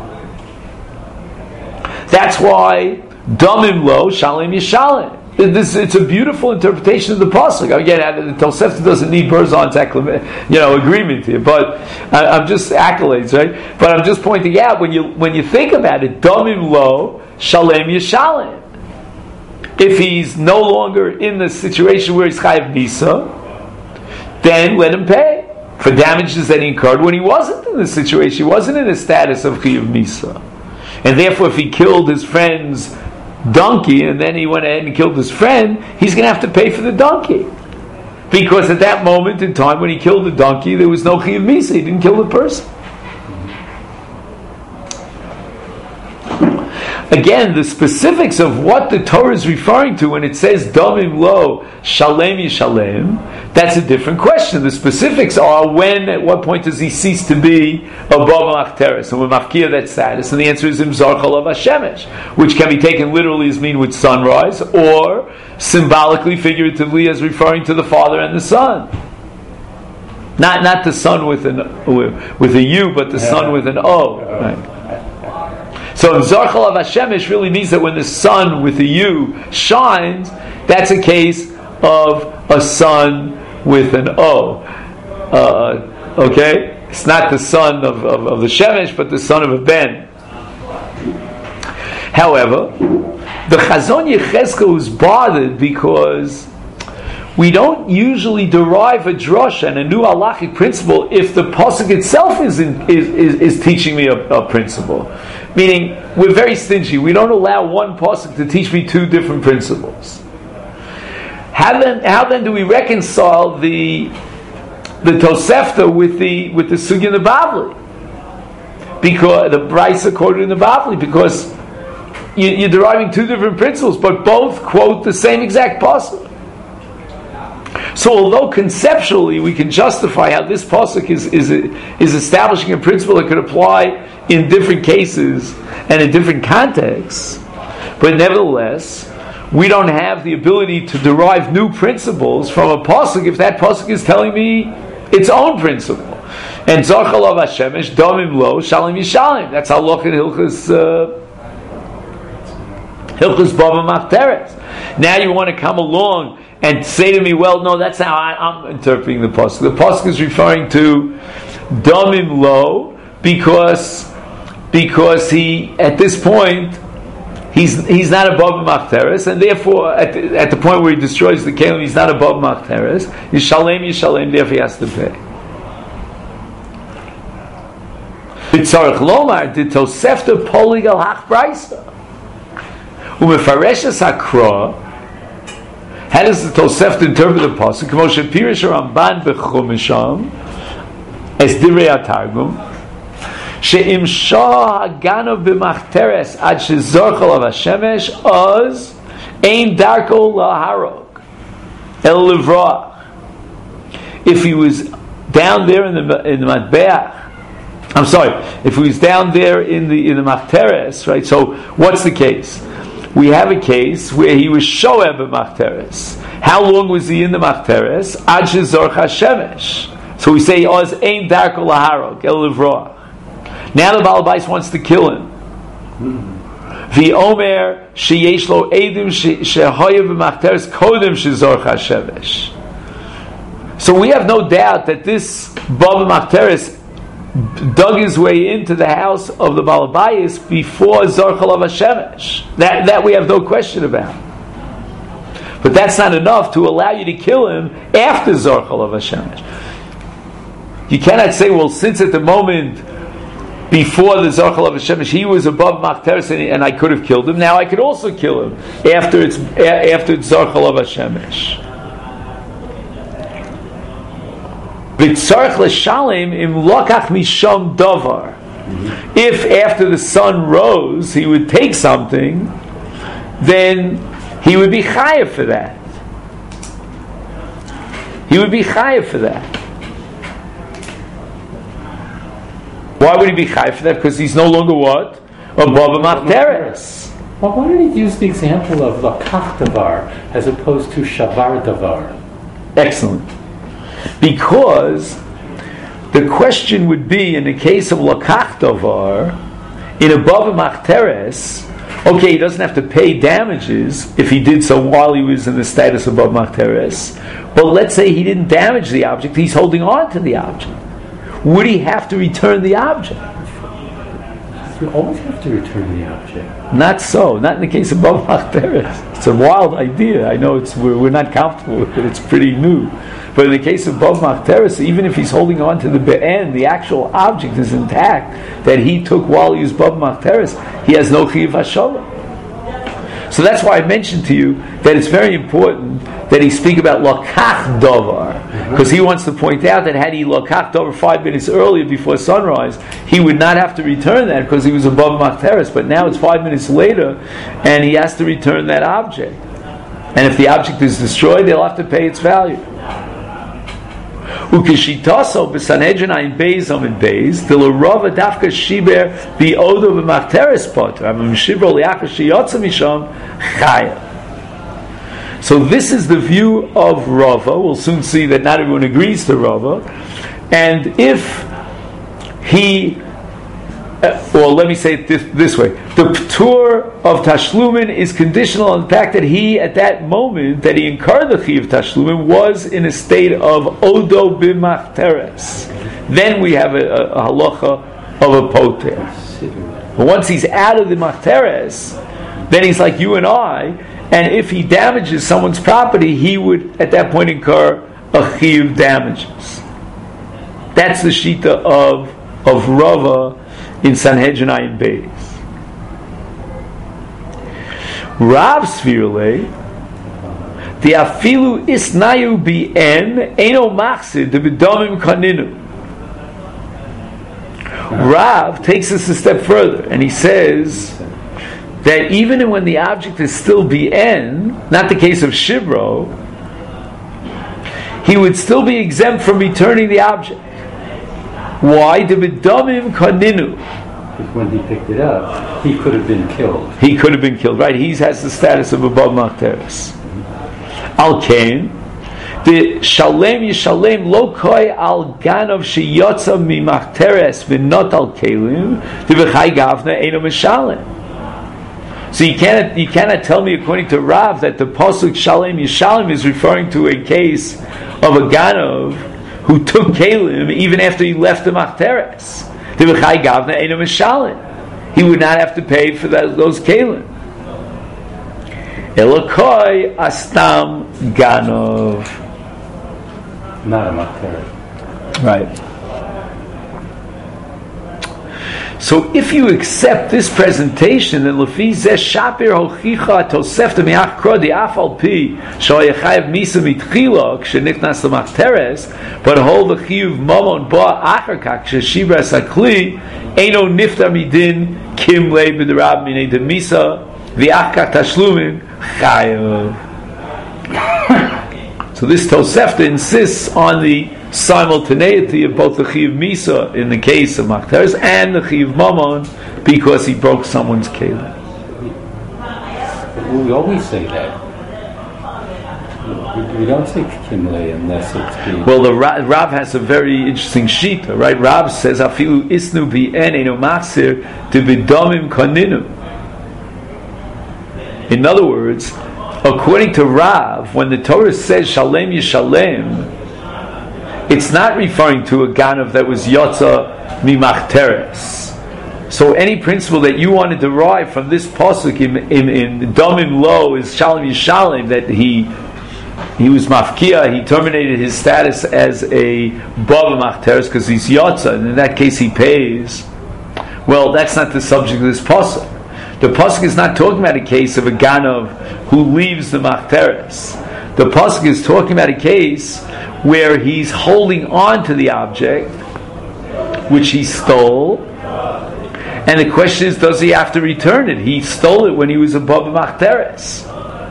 Speaker 1: That's why Damim Lo Shalem Yishalem. It's a beautiful interpretation of the pasuk. Again, the Tosefta doesn't need Berzon's agreement here, but I'm just accolades, right? But I'm just pointing out when you think about it, Damim Lo Shalem Yishalem. If he's no longer in the situation where he's chayav Misa, then let him pay for damages that he incurred when he wasn't in the situation. He wasn't in a status of chayav Misa. And therefore, if he killed his friend's donkey and then he went ahead and killed his friend, he's going to have to pay for the donkey. Because at that moment in time when he killed the donkey, there was no chayav Misa. He didn't kill the person. Again, the specifics of what the Torah is referring to when it says Damim Lo Shalem Yishalem, that's a different question. The specifics are at what point does he cease to be above Machteres, and when mafkia that status? And the answer is Im Zarchal of Hashemesh, which can be taken literally as mean with sunrise, or symbolically, figuratively, as referring to the Father and the Son. Not the Son with a U, but the Son with an O. Right. So Zarchal of Hashemesh really means that when the sun with the U shines, that's a case of a sun with an O. Okay? It's not the son of the Shemesh, but the son of a Ben. However, the Chazon Yechezkel was bothered because we don't usually derive a drasha and a new halachic principle if the pasuk itself is teaching me a principle. Meaning, we're very stingy. We don't allow one pasuk to teach me two different principles. How then do we reconcile the Tosefta with the Sugya in the Bavli? Because the Brisa quoted in the Bavli, because you're deriving two different principles, but both quote the same exact pasuk. So, although conceptually we can justify how this pasuk is establishing a principle that could apply in different cases and in different contexts, but nevertheless, we don't have the ability to derive new principles from a pasuk if that pasuk is telling me its own principle. And Zochal of Hashemesh, Domim Lo, Shalim Yishalim. That's how Loch in Hilchas Bava Machteres. Now you want to come along and say to me, well, no, that's how I'm interpreting the pasuk. The pasuk is referring to Domim Lo because he, at this point, he's not above Machteres, and therefore, at the point where he destroys the Kelim, he's not above Machteres. Yishalem, therefore he has to pay. B'tzarech lomar, the Tosefta poligal hach braysta. Umefareshes hakra. How does the Tosefta interpret the pasuk? K'mo shepirish Ramban b'chumisham, es divrei hatargum, she'im shah hagano b'machteres ad shezorchal av hashemesh oz ein darko laharog el livrach. If he was down there in the matbeach, I'm sorry, if he was down there in the machteres, right? So what's the case? We have a case where he was shoeb b'machteres. How long was he in the machteres? Ad shezorch hashemesh. So we say oz ein darko laharog el livrach. Now the Baal Bais wants to kill him. V'omer sheyesh lo edim shehoyev b'machteres kodem shezorch hashemesh. So we have no doubt that this Bava Machteres dug his way into the house of the Baal Bais before Zorchal of Hashemesh. That we have no question about. But that's not enough to allow you to kill him after Zorchal of Hashemesh. You cannot say, well, since at the moment before the Zorchal of Hashemesh he was above Machteres and I could have killed him, now I could also kill him after it's Zorchal of Hashemesh. V'tzarech l'shalem im lokach misham davar. If after the sun rose he would take something, then he would be chayav for that. He would be chayav for that. Why would he be chayav for that? Because he's no longer what? Above a machteres.
Speaker 2: Well, why did he use the example of lakach davar as opposed to shavar davar?
Speaker 1: Excellent. Because the question would be, in the case of lakach davar, in above a machteres, okay, he doesn't have to pay damages if he did so while he was in the status above machteres. But let's say he didn't damage the object; he's holding on to the object. Would he have to return the object?
Speaker 2: You always have to return the object.
Speaker 1: Not so. Not in the case of above machteres. It's a wild idea. I know we're not comfortable with it. It's pretty new. But in the case of Bav Machteres, even if he's holding on to the be'en, the actual object is intact that he took while he was Bav Machteres, he has no chiyuv hashalah. So that's why I mentioned to you that it's very important that he speak about lokach davar, because he wants to point out that had he lokach davar 5 minutes earlier before sunrise, he would not have to return that because he was above Machteres. But now it's 5 minutes later, and he has to return that object. And if the object is destroyed, they'll have to pay its value. Ukishitaso b'Sanhedrin ayin beis amid beis d'lerova dafka shiber biodo b'machteres poter amim shibro liachas sheyotza misham chaya. So this is the view of Rava. We'll soon see that not everyone agrees to Rava. And if he, well, let me say it this way: the ptur of Tashlumin is conditional on the fact that he, at that moment that he incurred the Chiyuv Tashlumin, was in a state of Odo B'Machteres. then we have a halacha of a poter. But once he's out of the machteres, then he's like you and I, and if he damages someone's property, he would at that point incur a chiyuv damages. That's the shita of Rava in Sanhedrin Ayin Beis. Rav Svirle, the afilu isnayu bien eno machsid the bedomim kaninu. Rav takes us a step further, and he says that even when the object is still bien, not the case of shivro, he would still be exempt from returning the object. Why? The bedomim kaninu.
Speaker 2: Because when he picked it up, he could have been killed.
Speaker 1: He could have been killed, right? He has the status of above machteres. Al kain, the shalem yishalem lo koi al ganov sheyotza mi machteres v'not al kelim the v'chai gavna eno mishalem. So you cannot tell me, according to Rav, that the pasuk shalem yishalem is referring to a case of a ganov who took kelim even after he left the machteres. The v'chai gavna eno mishalem. He would not have to pay for those kelim. Elokoi astam ganov.
Speaker 2: Not a machteres.
Speaker 1: Right. So if you accept this presentation, then lefi zeh shapir hochicha tosefta miach krodi afal pi shoyachayev misa mitchila kshenichnas lemachteres, but hold the chiyuv mamon ba achar kach sheshibra sakli eno nifta midin kim le b'derab minei demisa v'achar tashlumin chayev. So this Tosefta insists on the simultaneity of both the Chiyuv Misa in the case of Machteres and the Chiyuv Mamon because he broke someone's kelim.
Speaker 2: We always say that. We don't say Kimle unless it's being...
Speaker 1: Well, the Rav has a very interesting shita, right? Rav says, Afilu isnu bi'en eno machsir to bidomim koninu. In other words, according to Rav, when the Torah says Shalem Yishalem, it's not referring to a ganav that was Yotza Mimachteres. So any principle that you want to derive from this pasuk in Domim Lo is Shalem Yishalem, that he was Mafkia, he terminated his status as a Bava Machteres because he's Yotza, and in that case he pays. Well, that's not the subject of this pasuk. The pasuk is not talking about a case of a ganav who leaves the machteres. The pasuk is talking about a case where he's holding on to the object which he stole, and the question is, does he have to return it? He stole it when he was above the machteres.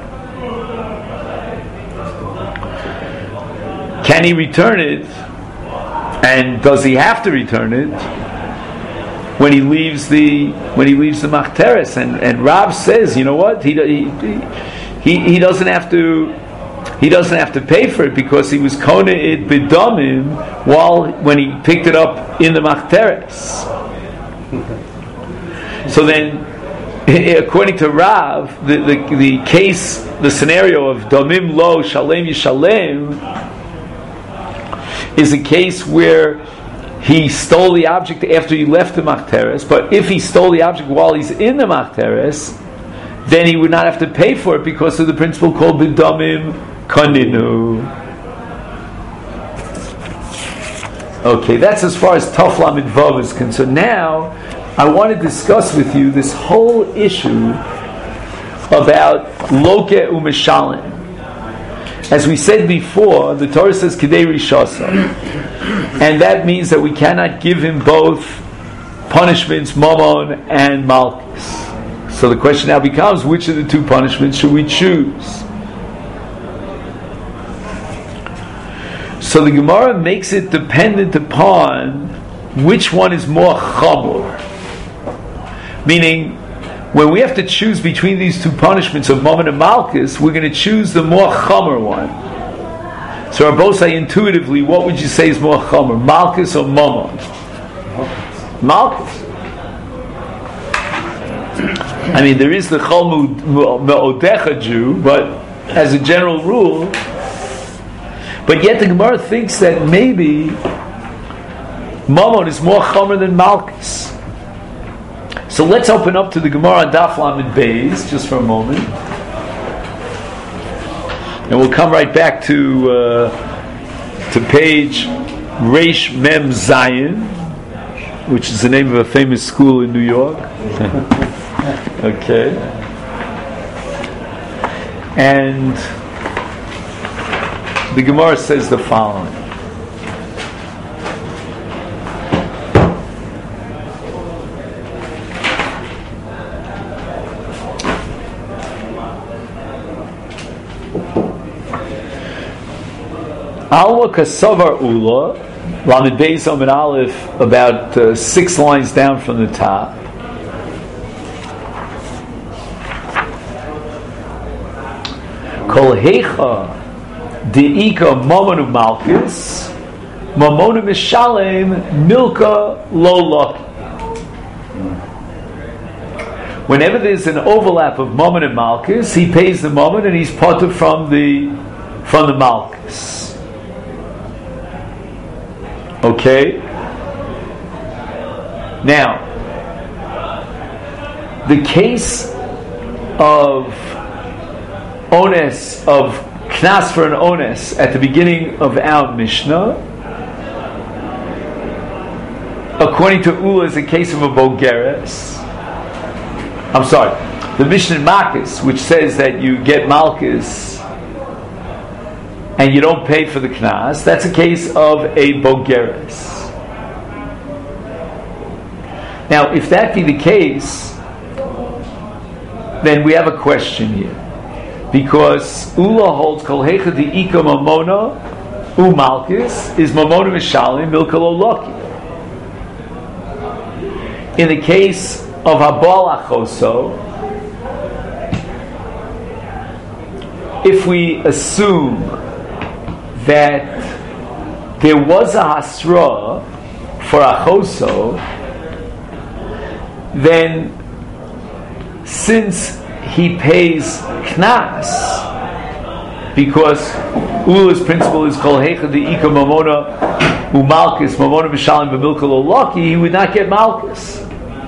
Speaker 1: Can he return it? And does he have to return it when he leaves the machteres? And Rav says, you know what? He doesn't have to pay for it because he was kona it b'domim when he picked it up in the machteres. So then, according to Rav, the case, the scenario of domim lo shalem yishalem is a case where he stole the object after he left the machteres, but if he stole the object while he's in the machteres, then he would not have to pay for it because of the principle called b'domim koninu. Okay, that's as far as Taf Lamed Vav is concerned. Now, I want to discuss with you this whole issue about Loke u'Mishalim. As we said before, the Torah says Kidei Rishasa, and that means that we cannot give him both punishments, Mammon and Malchus. So the question now becomes, which of the two punishments should we choose? So the Gemara makes it dependent upon which one is more chamor. Meaning, when we have to choose between these two punishments of Mammon and Malchus, we're going to choose the more chamor one. So Rabbosai, intuitively, what would you say is more chamor, Malchus or Mammon? Malchus. I mean, there is the Chol Me'odecha Jew, but as a general rule, but yet the Gemara thinks that maybe Mammon is more chomer than malchus. So let's open up to the Gemara on Daf Lamed Beis just for a moment, and we'll come right back to page Reish Mem Zayin, which is the name of a famous school in New York. Okay, and the Gemara says the following. Alma Kasavar Ula, Lamed Beis Amud Aleph, about 6 lines down from the top. Kol Heicha Deika Mamonu Malchus, Mamonu Mishalem Milka Lo Loki. Whenever there's an overlap of Mammon and Malchus, he pays the Mammon and he's parted from the Malchus. Okay. Now, the case of ones, of knas for an ones at the beginning of our Mishnah, according to Ula, is a case of a bogeres. I'm sorry, the Mishnah in Malchus, which says that you get Malchus and you don't pay for the knas, that's a case of a bogeres. Now, if that be the case, then we have a question here, because Ula holds kol heicha deika mamona u malchus is mamona mishalim milka lo loki. In the case of habal achoso, if we assume that there was a hasra for achoso, then since he pays knas, because Ula's principle is kol heicha deika mamona u malchus mamona mishalim b'milka lo loki, he would not get malchus.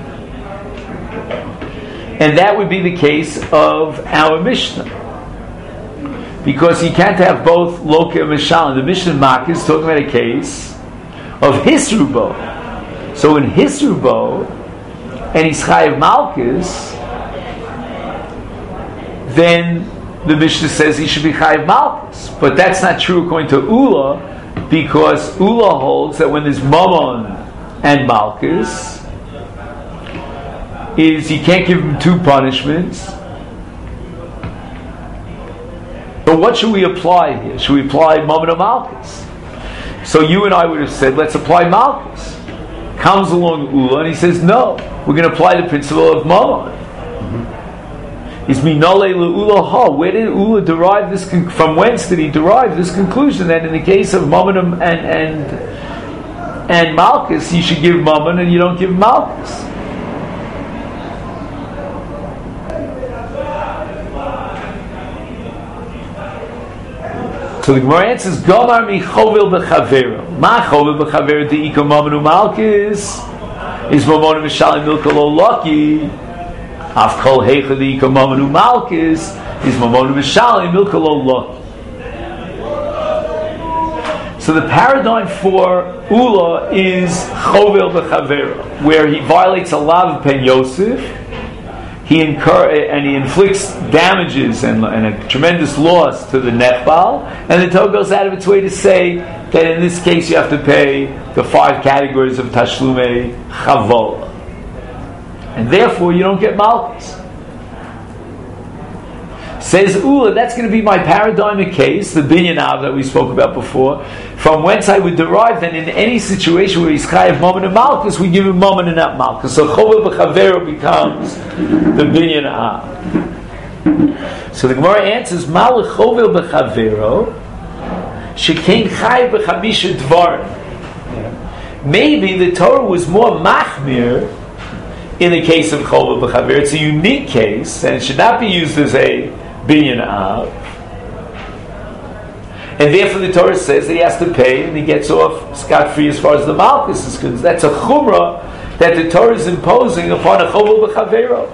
Speaker 1: And that would be the case of our Mishnah, because you can't have both Loka and Mishalim. The Mishnah Malchus is talking about a case of Hisrubo. So in Hisrubo, and he's Chayav Malchus, then the Mishnah says he should be Chayav Malchus. But that's not true according to Ula, because Ula holds that when there's Mammon and Malchus, is you can't give him two punishments. But what should we apply here? Should we apply Mammon or Malchus? So you and I would have said, let's apply Malchus. Comes along Ula and he says, no, we're going to apply the principle of Mammon. Is minole le'ula ha. Where did Ula derive this? From whence did he derive this conclusion that in the case of Mammon and Malchus, you should give Mammon and you don't give Malchus? So the Gemara answers, Gomar mi chovil b'chavero. Ma chovil b'chavero de'ika mamonu malchus is mamonu mishalim milka lo loki. Af kol heicha de'ika mamonu malchus is mamonu mishalim milka lo loki. So the paradigm for Ula is chovil b'chavero, where he violates a lav of Pen Yosef. He inflicts damages and a tremendous loss to the Nechbal, and the Torah goes out of its way to say that in this case you have to pay the 5 categories of Tashlume Chavola, and therefore you don't get Malchus. Says Ula, that's going to be my paradigmic case, the binyan av that we spoke about before, from whence I would derive that in any situation where he's chayav Mammon and Malchus, we give him Mammon and not Malchus. So Chovel b'chavero becomes the binyan av. So the Gemara answers, Mal Chovel b'chavero shekein chayav b'chamisha dvarim. Maybe the Torah was more machmir in the case of Chovel b'chavero. It's a unique case, and it should not be used as a binyan av. And therefore the Torah says that he has to pay, and he gets off scot-free as far as the Malchus is concerned. That's a chumrah that the Torah is imposing upon a chovel b'chavero.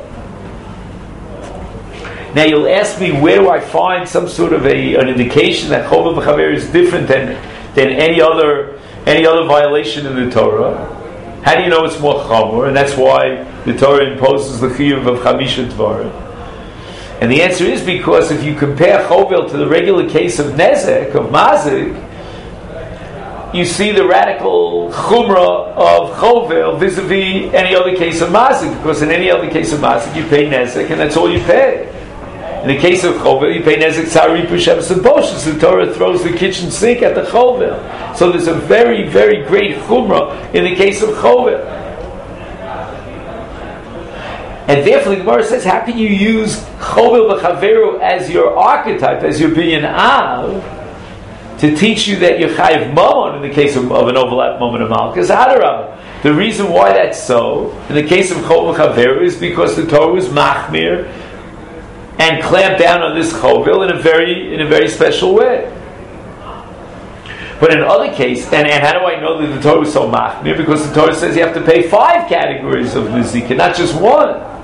Speaker 1: Now you'll ask me, where do I find some sort of an indication that chovel b'chavero is different than any other violation in the Torah? How do you know it's more chamor? And that's why the Torah imposes the chiyuv of chamisha dvarim. And the answer is because if you compare chovel to the regular case of nezek, of mazik, you see the radical chumrah of chovel vis-a-vis any other case of mazik. Because in any other case of mazik, you pay nezek, and that's all you pay. In the case of chovel, you pay nezek tzari p'sheves and boshes. The Torah throws the kitchen sink at the chovel. So there's a very, very great chumrah in the case of chovel. And therefore the Gemara says, how can you use chovel b'chaveru as your archetype, as your binyan av, to teach you that you're chayiv mamon in the case of an overlap moment of malchus? Adarabah. The reason why that's so, in the case of chovel b'chaveru, is because the Torah was machmir and clamped down on this chovel in a very special way. But in other cases, and how do I know that the Torah was so machmir? Because the Torah says you have to pay 5 categories of nizika, not just 1.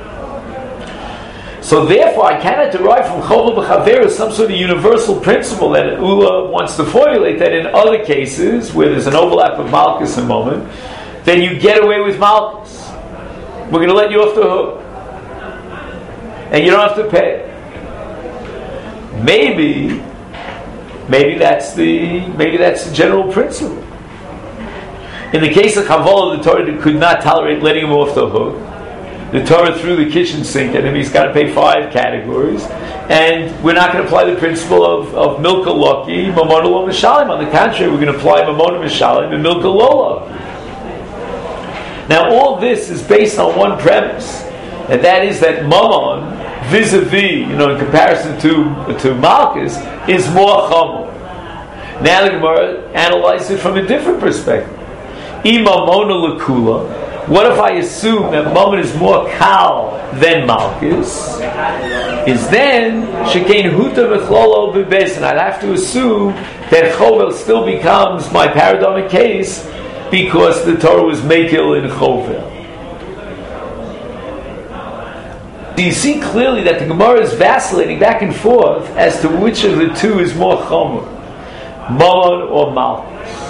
Speaker 1: So therefore, I cannot derive from chovel b'chaveru some sort of universal principle that Ula wants to formulate, that in other cases, where there's an overlap of malchus and moment, then you get away with malchus. We're going to let you off the hook. And you don't have to pay. Maybe that's the general principle. In the case of Chavola, the Torah could not tolerate letting him off the hook. The Torah threw the kitchen sink at him. He's got to pay 5 categories, and we're not going to apply the principle of milka loki, mamona lo mishalim. On the contrary, we're going to apply mamona mishalim and milka lo. Now, all this is based on one premise, and that is that mammon, vis-a-vis, in comparison to malchus, is more chamor. Now the Gemara analyzes it from a different perspective. Imamona lakula. What if I assume that mammon is more kal than malchus? Is then shekain huta v'chlolo b'beis, and I'd have to assume that chovel still becomes my paradigmic case because the Torah was mekil in chovel. Do you see clearly that the Gemara is vacillating back and forth as to which of the two is more chomer, mammon or malchus?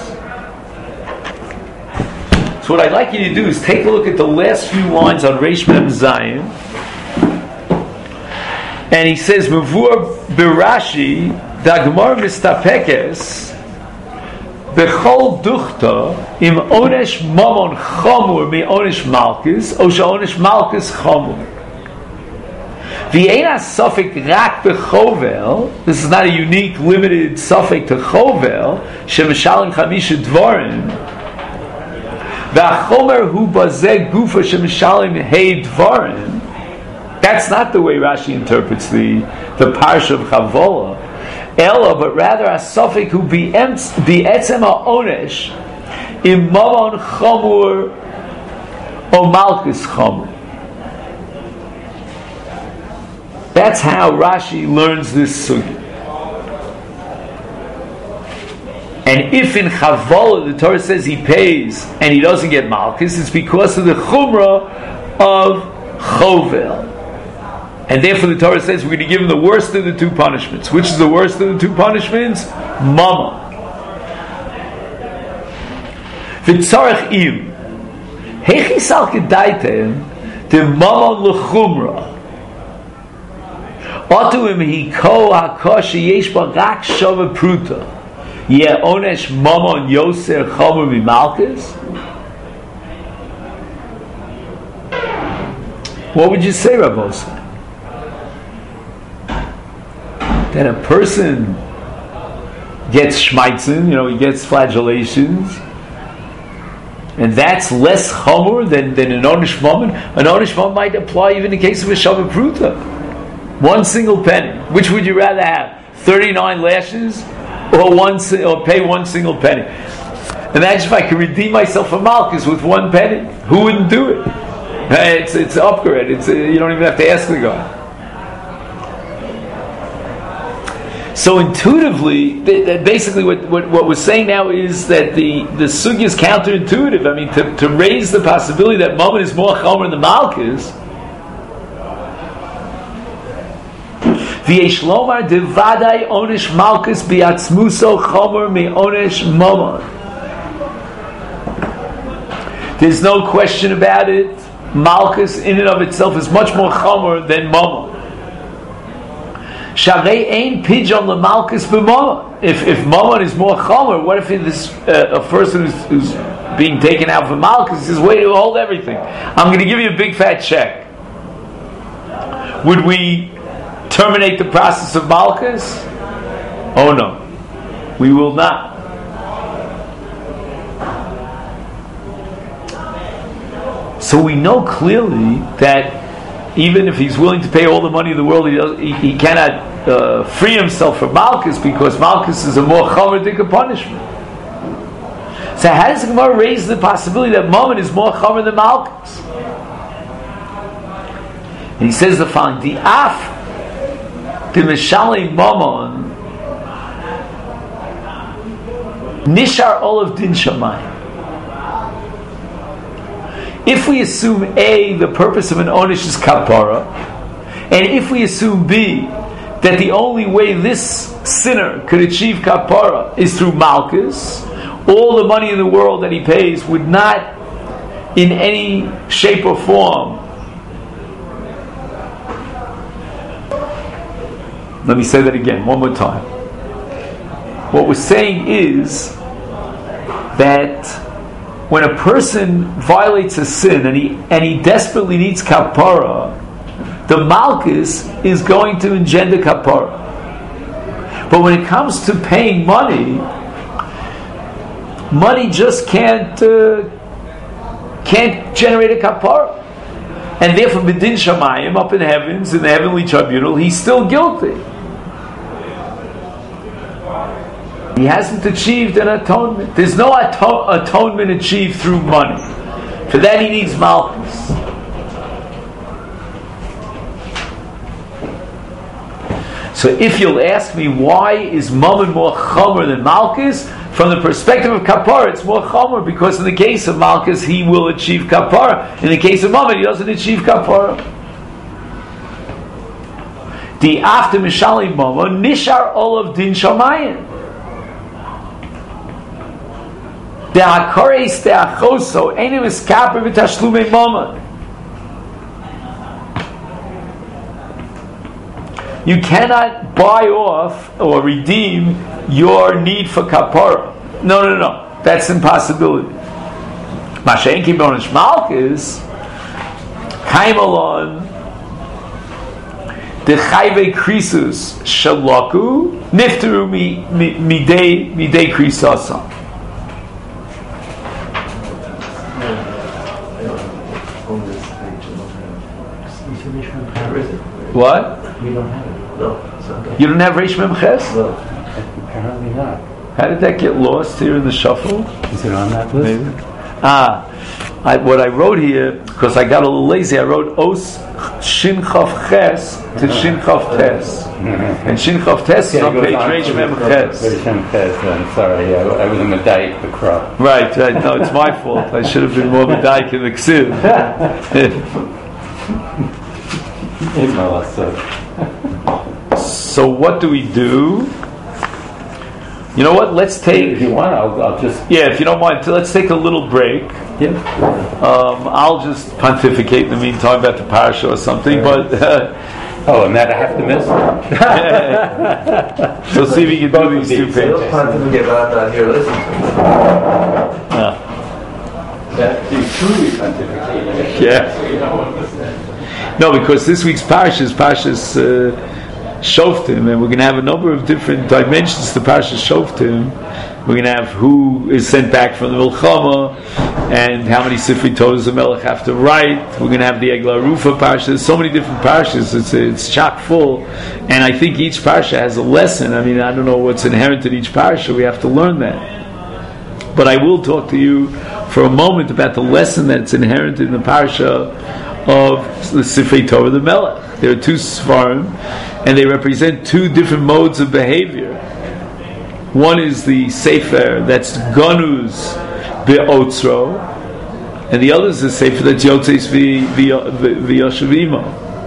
Speaker 1: So what I'd like you to do is take a look at the last few lines on Reish Mem Zayin, and he says, "Mevur b'Rashi da Gemara mistapekes b'chol duchta im onesh mammon chamur mi onesh malchus o she'onesh malchus chamur." V'eina suffik rak b'chovel. This is not a unique, limited suffix to chovel. Shemishalim chamisha dvarim. V'achomer hu bazeh gufa shemishalim hei dvarim. That's not the way Rashi interprets the parsha of Chavola. Ela, but rather a suffix hu bi'etzem ha'onesh im mamon chamur o malchus chamur. That's how Rashi learns this sugi. And if in Chavola the Torah says he pays and he doesn't get malchus, it's because of the chumrah of chovel. And therefore the Torah says we're going to give him the worst of the 2 punishments. Which is the worst of the 2 punishments? Mama. V'tzarech im hechi sal kedaitem de mama l'chumrah. Otuim hiko hakosh yesh ba rak shava pruta. Ye onesh mamon yoser chomer mimalchus. What would you say, Rav Moshe? That a person gets shmaitzin, he gets flagellations, and that's less chomer than an onish mamon. An onish mamon might apply even in the case of a shava pruta. 1 single penny. Which would you rather have? 39 lashes or pay 1 single penny? Imagine if I could redeem myself from malchus with 1 penny. Who wouldn't do it? It's upgrade. You don't even have to ask the guy. So intuitively, basically what we're saying now is that the sugya is counterintuitive. I mean, to raise the possibility that Mammon is more chomer than Malchus. V'yesh lomar devadai onish Malchus biatzmuso chomer me onish Mammon. There's no question about it. Malchus in and of itself is much more chomer than Mammon. Sharei ein pidyon lemalchus b'Mammon. If Mammon is more chomer, what if this a person who's being taken out for Malchus says, "Wait, to hold everything. I'm going to give you a big fat check." Would we terminate the process of Malchus? Oh no, we will not. So we know clearly that even if he's willing to pay all the money in the world, he cannot free himself from Malchus, because Malchus is a more chomer punishment. So how does the Gemara raise the possibility that Mammon is more chomer than Malchus? And he says the following: the af the mishalei Mammon nishar olav din shamayim. If we assume A, the purpose of an onish is kapara, and if we assume B, that the only way this sinner could achieve kapara is through Malchus, all the money in the world that he pays would not, in any shape or form. Let me say that again, one more time. What we're saying is that when a person violates a sin and he desperately needs kapara, the Malchus is going to engender kapara. But when it comes to paying money just can't generate a kapara, and therefore b'din shamayim, up in heavens, in the heavenly tribunal, he's still guilty. He hasn't achieved an atonement. There's no atonement achieved through money. For that he needs Malchus. So if you'll ask me why is Mammon more chomer than Malchus, from the perspective of Kapara it's more chomer, because in the case of Malchus he will achieve Kapara. In the case of Mammon he doesn't achieve Kapara. The after Mishali Mammon nishar olav din shamayim. You cannot buy off or redeem your need for kapara. No. That's impossibility. Mashenki bonish Malchus came along the chayve krisus shalaku nifteru midei krisasa. What?
Speaker 3: We don't have it. No.
Speaker 1: You don't have Reish Mem Ches?
Speaker 3: No.
Speaker 2: Apparently not.
Speaker 1: How did that get lost here in the shuffle?
Speaker 2: Is it on that list?
Speaker 1: Maybe. What I wrote here, because I got a little lazy, I wrote Os Shin Chav Ches to Shin Chav Tes. And Shin Chav Tes is on page Reish Mem Ches.
Speaker 2: Reish Mem Ches, I'm sorry, I was a Medayik the crop.
Speaker 1: Right. No, it's my fault. I should have been more Medayik in the Ksiv. So what do we do? You know what? Let's take.
Speaker 2: If you want, I'll just.
Speaker 1: Yeah, if you don't mind, let's take a little break.
Speaker 2: Yeah.
Speaker 1: I'll just pontificate in the meantime about the parasha or something. But
Speaker 2: and that I have to miss.
Speaker 1: So see if we can do these 2 pages.
Speaker 3: Pontificate about that here. Listen to
Speaker 2: That you truly pontificate.
Speaker 1: Yeah. No, because this week's Parashas Shoftim, and we're going to have a number of different dimensions to Parashas Shoftim. We're going to have who is sent back from the Milchama, and how many Sifrei Torahs the Melech have to write. We're going to have the Eglah Rufa Parashas. There's so many different Parashas. It's chock full, and I think each Parasha has a lesson. I mean, I don't know what's inherent in each Parasha. We have to learn that. But I will talk to you for a moment about the lesson that's inherent in the Parasha of the Sifrei Torah, the Melech. There are two Sfarim, and they represent two different modes of behavior. One is the Sefer that's Ganuz Be'otzro, and the other is the Sefer that's Yotzeis V'Yoshavimo.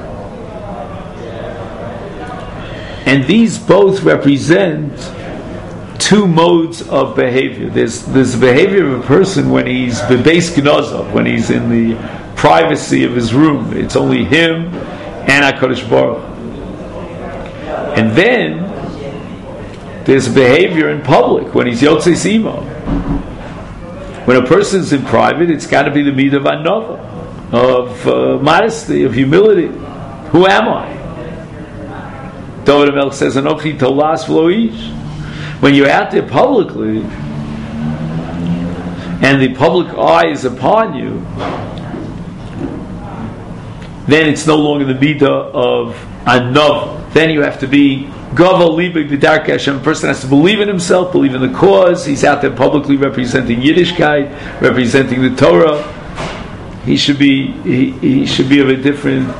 Speaker 1: And these both represent two modes of behavior. There's the behavior of a person when he's bebeis gnozov, when he's in the privacy of his room. It's only him and HaKadosh Baruch. And then there's behavior in public when he's Yotzeis Imo. When a person's in private, it's got to be the midah of anova, of modesty, of humility. Who am I? David HaMelech says, "Anochi tolas v'lo ish." When you're out there publicly, and the public eye is upon you, then it's no longer the midah of anova. Then you have to be Gaval Libig B'Darkei Hashem. A person has to believe in himself, believe in the cause. He's out there publicly representing Yiddishkeit, representing the Torah. He should be of a different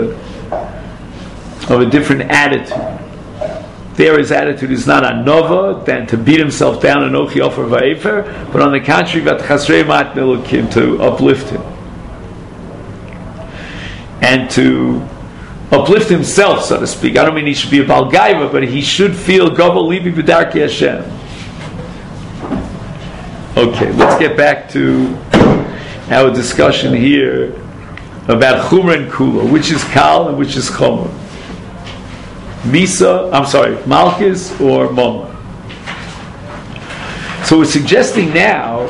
Speaker 1: attitude. There, his attitude is not anova, than to beat himself down and ochi ofer va'efer, but on the contrary, v'atchasrei mat melukim, to uplift him and to uplift himself, so to speak. I don't mean he should be a Baal Gaiva, but he should feel Gaval Libi B'Darkei Hashem. Okay, let's get back to our discussion here about Chumra and Kula, which is Kal and which is Chomer. Malchus or Mama. So we're suggesting now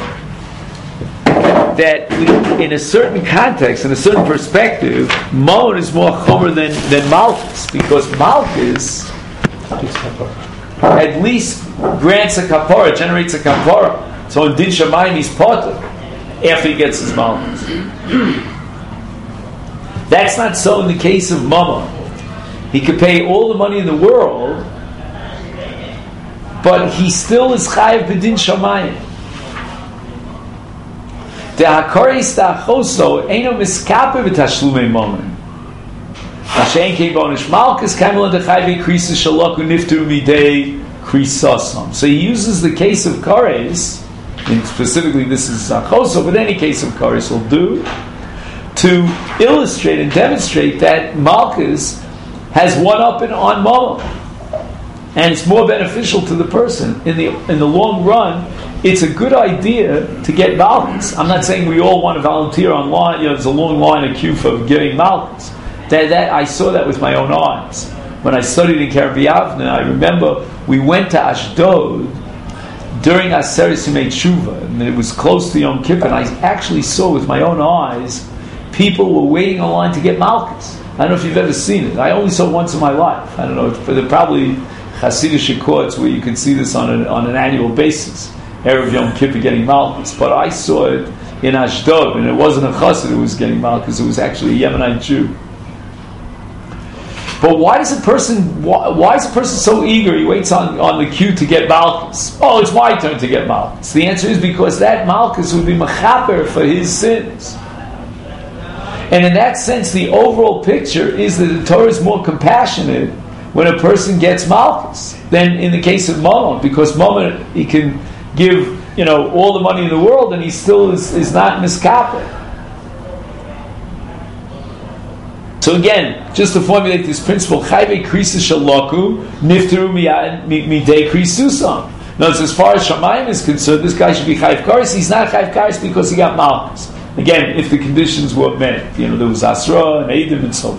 Speaker 1: that in a certain context, in a certain perspective, Mon is more chomer than Malchus, because Malchus at least grants a kapara, generates a kapara. So in Din Shamayim he's potter after he gets his Malchus. That's not so in the case of Mammon. He could pay all the money in the world, but he still is chayav b'Din Shamayim. The hakaris ta'achoso eino miskaper v'tashlumei mammon. Hashem kei bonish malchus kaimel dechayve krisis shaloku niftu midei krisasam. So he uses the case of kares, and specifically this is achoso, but any case of kares will do, to illustrate and demonstrate that malchus has one up on mammon, and it's more beneficial to the person in the long run. It's a good idea to get malchus. I'm not saying we all want to volunteer online. There's a long line of queue for getting malchus. That I saw that with my own eyes when I studied in Keren V'Yavneh. I remember we went to Ashdod during Aseret Yimei Tshuva, and it was close to Yom Kippur. And I actually saw with my own eyes people were waiting online to get malchus. I don't know if you've ever seen it. I only saw it once in my life. I don't know. They're probably Hasidic courts where you can see this on an annual basis. Erev Yom Kippur getting malchus, but I saw it in Ashdod, and it wasn't a chassid who was getting malchus; it was actually a Yemenite Jew. But why is a person so eager? He waits on the queue to get malchus. Oh, it's my turn to get malchus. The answer is because that malchus would be mechaper for his sins. And in that sense, the overall picture is that the Torah is more compassionate when a person gets malchus than in the case of mammon, because mammon he can give all the money in the world and he still is not miskaper. So again, just to formulate this principle, chayve krisis shalaku nifteru midei krisusam. Now, as far as Shamayim is concerned, this guy should be chayv karis. He's not chayv karis because he got malchus. Again, if the conditions were met, there was Asra and Eidim and so on.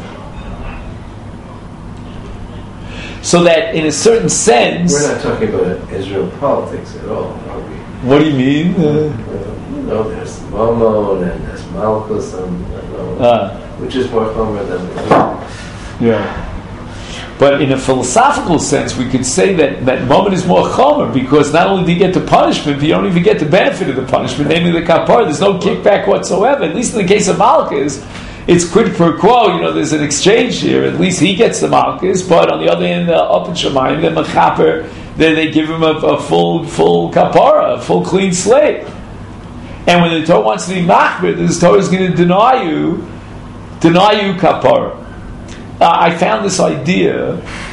Speaker 1: So that in a certain sense...
Speaker 3: We're not talking about Israel politics at all, are we?
Speaker 1: What do you mean?
Speaker 3: There's Mammon and there's Malchus which is more chomer than the
Speaker 1: Yeah. But in a philosophical sense, we could say that Mammon is more chomer, because not only do you get the punishment, but you don't even get the benefit of the punishment, namely the kapar. There's no kickback whatsoever. At least in the case of Malchus, it's quid pro quo. There's an exchange here. At least he gets the Malchus, but on the other hand, up in Shemayim, the mechaper, they give him a full kapara, a full clean slate. And when the Torah wants to be machbir, the Torah is going to deny you Denayu kapara. I found this idea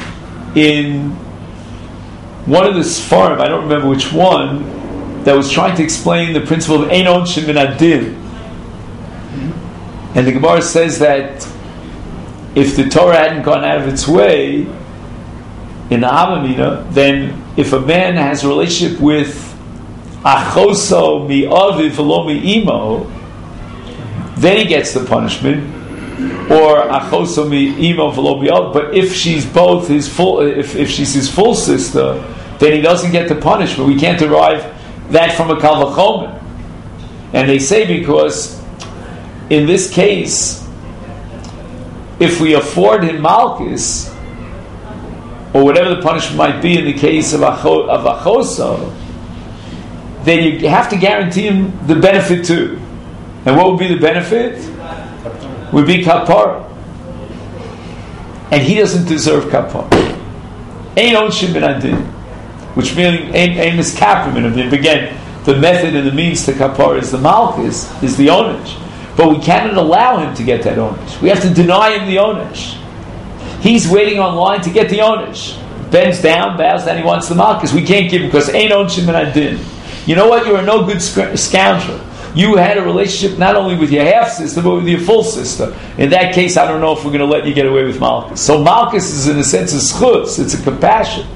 Speaker 1: in one of the Sfarim, I don't remember which one, that was trying to explain the principle of Ein Onshim Min Adin. And the Gemara says that if the Torah hadn't gone out of its way in the Havamina, then if a man has a relationship with Achoso mi Aviv v'lo mi Imo, then he gets the punishment. Or Achoso mi Imo v'lo mi Aviv. But if she's both his full, if she's his full sister, then he doesn't get the punishment. We can't derive that from a Kal V'chomer. And they say because in this case, if we afford him Malchus, or whatever the punishment might be in the case of Achoso, then you have to guarantee him the benefit too. And what would be the benefit? Would be Kapara. And he doesn't deserve Kapara. Ein Onshim Min Adin, which means Ein Miskapim Min Adin. Again, the method and the means to Kapara is the Malchus, is the Onish. But we cannot allow him to get that Onish. We have to deny him the Onish. He's waiting online to get the Onish. Bends down, bows down, he wants the Malchus. We can't give him because Ein Onshim Min Adin. You know what? You're a no good scoundrel. You had a relationship not only with your half sister, but with your full sister. In that case, I don't know if we're going to let you get away with Malchus. So Malchus is in a sense a schutz, it's a compassion.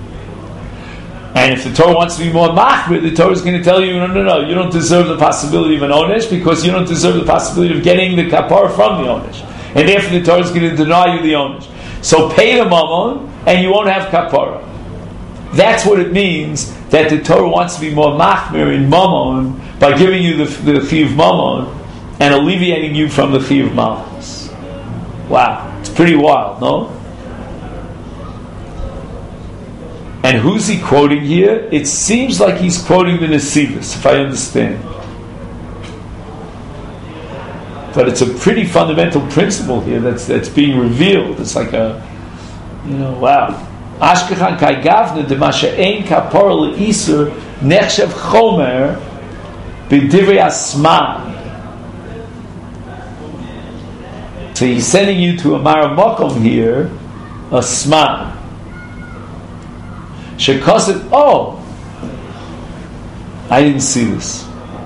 Speaker 1: And if the Torah wants to be more machmir, the Torah is going to tell you, no, you don't deserve the possibility of an onesh because you don't deserve the possibility of getting the kapara from the onesh. And therefore the Torah is going to deny you the onesh. So pay the mammon, and you won't have kapara. That's what it means that the Torah wants to be more machmir in mammon by giving you the chiyuv mammon and alleviating you from the chiyuv malchus. Wow, it's pretty wild, no? And who's he quoting here? It seems like he's quoting the Nesivos, if I understand. But it's a pretty fundamental principle here that's being revealed. It's like a, wow. Ashkechan kai gavna de masha ein kapor leisur nechshev chomer b'divrei asman. So he's sending you to a maramakom here, a sman. Shekoset. Oh, I didn't see this.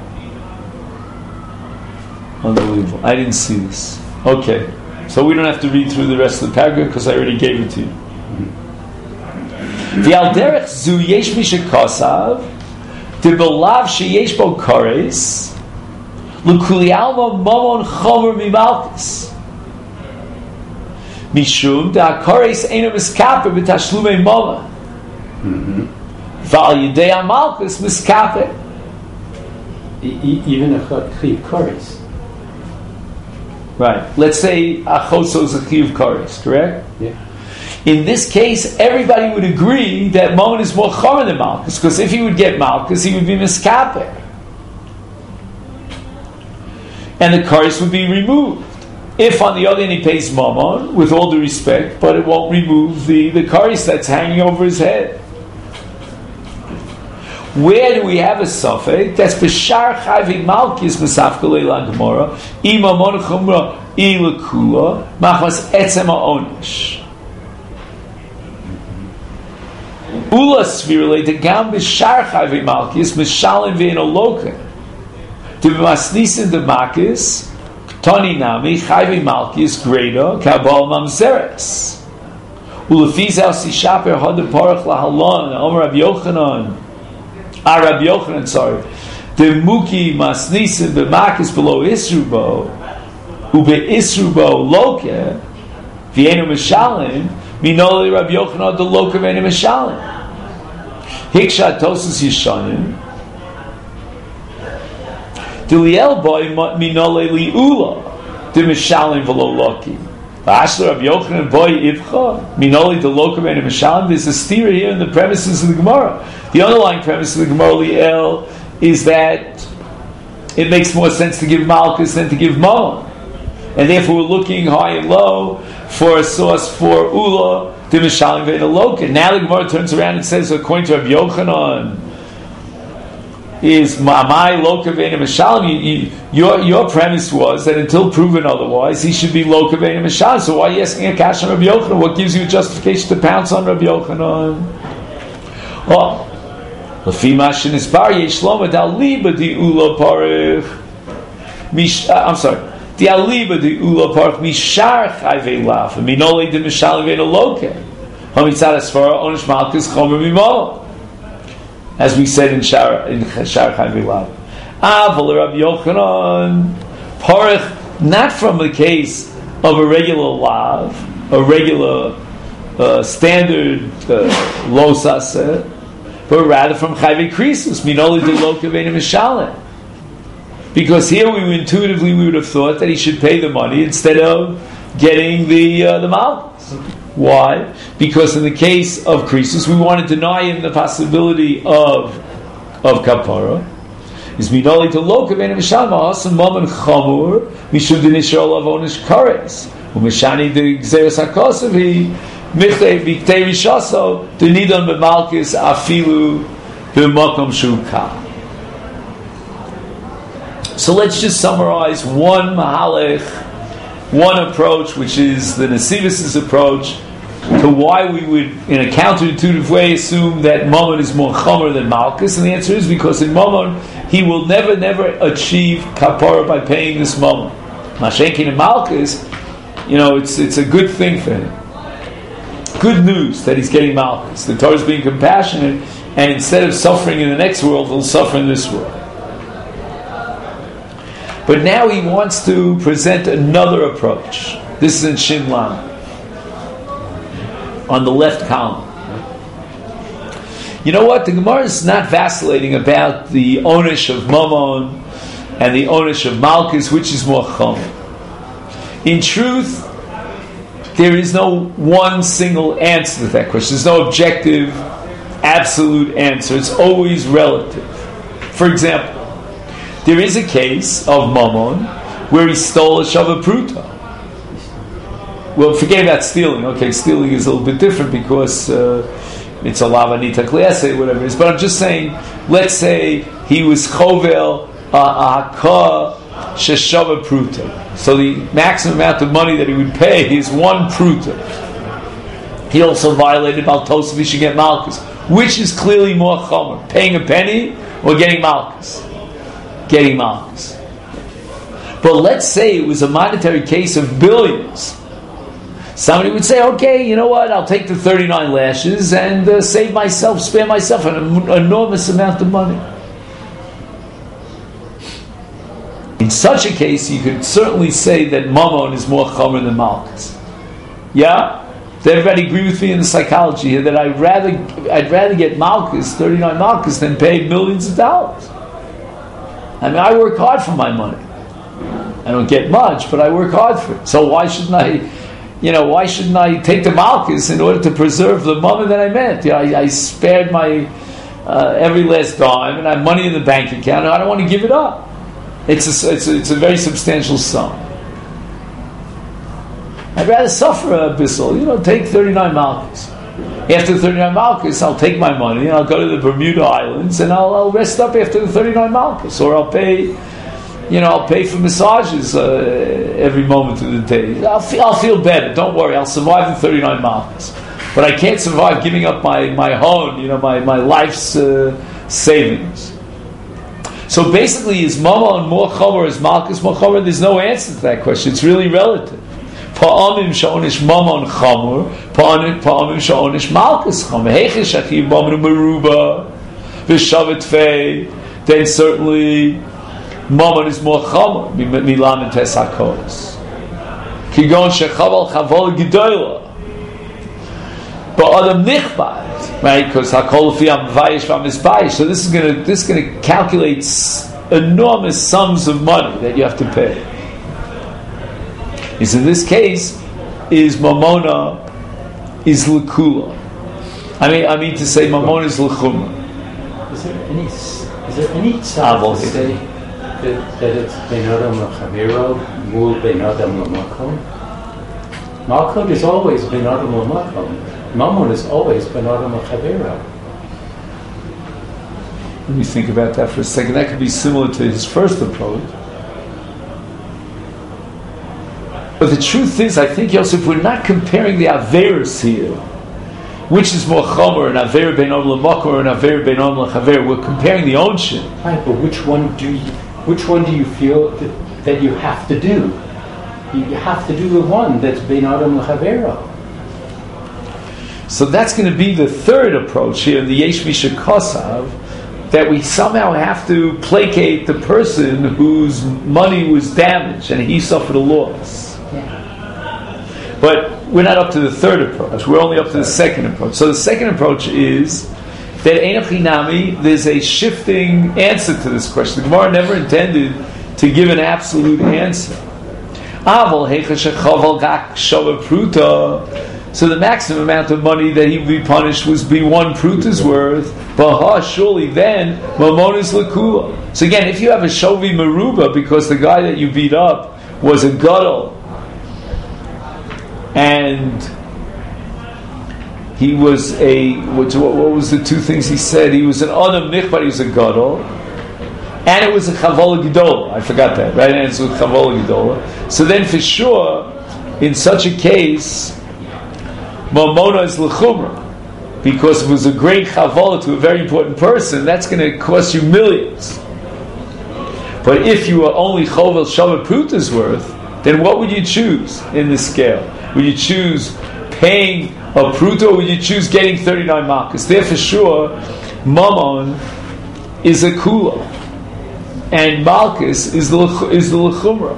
Speaker 1: Unbelievable. I didn't see this. Okay, so we don't have to read through the rest of the paragraph because I already gave it to you. The alderech zu yesh mi shekosav de belav sheyesh bo kores l'kuli alma momon chomer mimalkis mishum da kores eino miskaper b'tashlumei momon v'al yidei amalkis miskaper.
Speaker 2: Even a chiyuv kores.
Speaker 1: Right. Let's say achoso is a chiyuv kores, correct?
Speaker 2: Yeah.
Speaker 1: In this case, everybody would agree that Momon is more chomer than Malchus, because if he would get Malchus, he would be miskaper. And the kores would be removed. If, on the other hand, he pays Momon, with all due respect, but it won't remove the kores that's hanging over his head. Where do we have a suffix? That's b'shar chayvi Malchus misafka leila gemara ima mon chumra ilakula machmas etzem ha'onish. Ula svirle de gam b'shar chayvi Malchus mishalim ve'eno loken to b'masnisin de Malchus ktoni nami chayvi Malchus greater kabal mamzeres ula fizal sishaper hadar parach lahalon omer Rabbi Yochanan. Rabbi Yochanan, the muki masnisin b'makis below isrubo ube isrubo loke v'enu mishalim minoli Rabbi Yochanan the loke v'enu mishalim hikshat tosus yishanim diliel boy minoli liula the mishalim v'lo loki v'ashler Rabbi Yochanan boy ivcha minoli the loke v'enu mishalim. There's a steer here in the premises of the Gemara. The underlying premise of the Gemara Liel is that it makes more sense to give Malchus than to give Momon. And therefore we're looking high and low for a source for Ula, the Mishalim Ve'ena Loka. Now the Gemara turns around and says, according to Rabbi Yochanan, is Ma'amai Lokavein Mishalim. Your premise was that until proven otherwise, he should be Lokavein Mishalim. So why are you asking a Kasha Rabbi Yochanan? What gives you a justification to pounce on Rabbi Yochanan? Oh, Lefi Mashin Isbar Yeshloma Dal Liba Di Ula Parich. I'm sorry. Di Aliba Di Ula Parich Mishar Chayvei Laf Minole Di Mishalim Vein Aloke Hamitzad Asfara Onish Malchus Chomer Mimo. As we said in Shar Chaim Vilav. Aval Rabbi Yochanan Parich, not from the case of a regular lav, a regular standard losase, but rather from Chayvei Krisus, Minoli de Lokavein Mishalim. Because here we would have thought that he should pay the money instead of getting the malchus. Why? Because in the case of Krisus, we want to deny him the possibility of kapara. Is minoli to lokavein mishalma asan maman chamur mishum denishar olav onish kares umishani de gzeres hakosav he michtei biktei rishaso denidon bemalkis afilu b'makom shukah. So let's just summarize one mahalech, one approach, which is the Nesivis' approach, to why we would, in a counterintuitive way, assume that Mammon is more chomer than Malchus, and the answer is because in Mammon he will never achieve kapara by paying this Mammon. Mashenkin in Malchus, it's a good thing for him. Good news that he's getting Malchus. The Torah is being compassionate, and instead of suffering in the next world, he'll suffer in this world. But now he wants to present another approach. This is in Shin Lam, on the left column. You know what? The Gemara is not vacillating about the onish of Mammon and the onish of Malchus, which is more chomer. In truth, there is no one single answer to that question. There's no objective, absolute answer. It's always relative. For example, there is a case of Mammon where he stole a Shava Pruta. Well, forget about stealing. Okay, stealing is a little bit different because it's a lavanita kliyase, whatever it is. But I'm just saying, let's say he was chovel haka sheshava pruta. So the maximum amount of money that he would pay is one pruta. He also violated Baltosov, he should get malchus. Which is clearly more chomer? Paying a penny or getting malchus? Getting malchus. But let's say it was a monetary case of billions. Somebody would say, okay, you know what, I'll take the 39 lashes and spare myself an enormous amount of money. In such a case, you could certainly say that Mammon is more chomer than Malchus. Yeah? Does everybody agree with me in the psychology here that I'd rather get Malchus, 39 Malchus, than pay millions of dollars? I mean, I work hard for my money. I don't get much, but I work hard for it. So why shouldn't I take the Malchus in order to preserve the Mammon that I meant? I spared my every last dime, and I have money in the bank account, and I don't want to give it up. It's a very substantial sum. I'd rather suffer a bissel, take 39 Malchus. After the 39 Malchus, I'll take my money and I'll go to the Bermuda Islands and I'll rest up after the 39 Malchus, or I'll pay for massages every moment of the day. I'll feel better. Don't worry, I'll survive the 39 Malchus. But I can't survive giving up my home, my life's savings. So basically, is Mammon more chomer, is Malchus more chomer? There's no answer to that question. It's really relative. Pa'amim sha'onish Mammon chomer, pa'amim sha'onish Malchus chomer. Heichesh achiv Mammon meruba, v'shavet fei, then certainly Mammon is more chomer, milam and tes hakos. Kigon shechaval chaval gedoyla. But Adam nichbad, right? Because hakol fi amvayish v'amizbayish. So this is going to calculate enormous sums of money that you have to pay. Is in this case, is Mamona is l'kula. I mean to say Mamona is l'chuma.
Speaker 2: Is there any tzad to say that it's benodam l'chaviro mul benodam l'makom? Malchut is always benodam l'makom. Mammon is always benodam l'chaviro.
Speaker 1: Let me think about that for a second. That could be similar to his first approach. But the truth is, I think, Yosef, we're not comparing the Averis here. Which is more chomer, an Aver ben Om l'Mokor, or an Aver ben Om l'Chaver? We're comparing the Onshin.
Speaker 2: Right, but which one do you feel that you have to do? You have to do the one that's ben Adam l'Chavero.
Speaker 1: So that's going to be the third approach here in the Yesh Misha Kosav, that we somehow have to placate the person whose money was damaged and he suffered a loss. But we're not up to the third approach. We're only up to the second approach. So the second approach is that Ein Chinami, there's a shifting answer to this question. The Gemara never intended to give an absolute answer. So the maximum amount of money that he would be punished was be one pruta's worth. But surely then mamon is lakula. So again, if you have a shovi meruba because the guy that you beat up was a gadol, and he was what was the two things he said? He was an Adam Nichbar, he was a Gadol, and it was a Chavola Gedola. I forgot that, right? And it's with Chavola Gedola. So then for sure, in such a case, Mamona is L'chumra, because it was a great Chavola to a very important person, that's going to cost you millions. But if you were only Chovel Shabbat Pruta's worth, then what would you choose in this scale? Would you choose paying a pruta, or would you choose getting 39 malchus? There for sure, mammon is a kula, and malchus is the lechumra.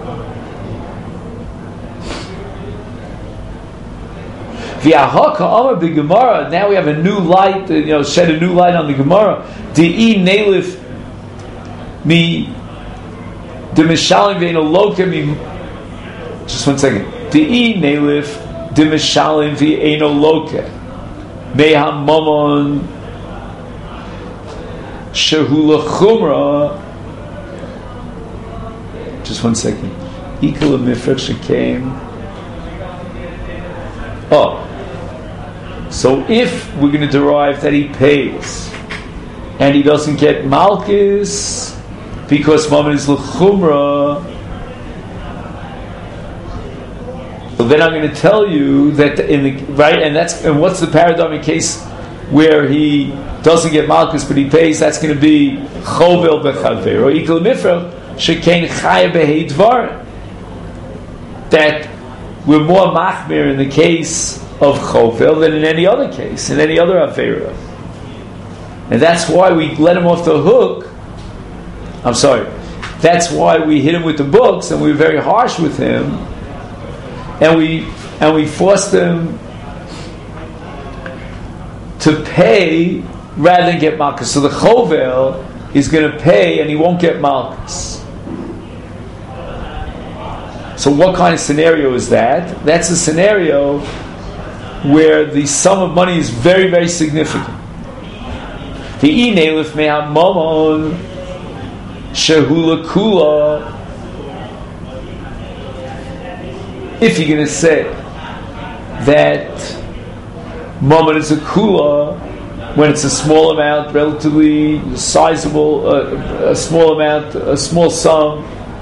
Speaker 1: V'ahaka amar b'gemara. Now we have a new light, shed a new light on the Gemara. De'i nelif mi demishalim ve'eno loka mi. Just 1 second. De'i nelif demishalim ve'eno loka meha mamon shehu lechumra. Just 1 second. Ikala mifrach shekame. Oh. So if we're going to derive that he pays and he doesn't get malchus because mamon is l'chumra, so then I'm going to tell you that and what's the paradigm in case where he doesn't get malchus but he pays? That's going to be chovel bechaver or ikal mifrach shekain chaya behei dvar. That we're more machmir in the case of chovel than in any other case, in any other avera. And that's why we let him off the hook. That's why we hit him with the books and we were very harsh with him, and we forced him to pay rather than get malchus. So the chovel is going to pay and he won't get malchus. So what kind of scenario is that? That's a scenario where the sum of money is very, very significant. The inelif me'am mamon shehula kula. If you're going to say that mamon is a kula when it's a small amount, relatively sizable, a small amount, a small sum,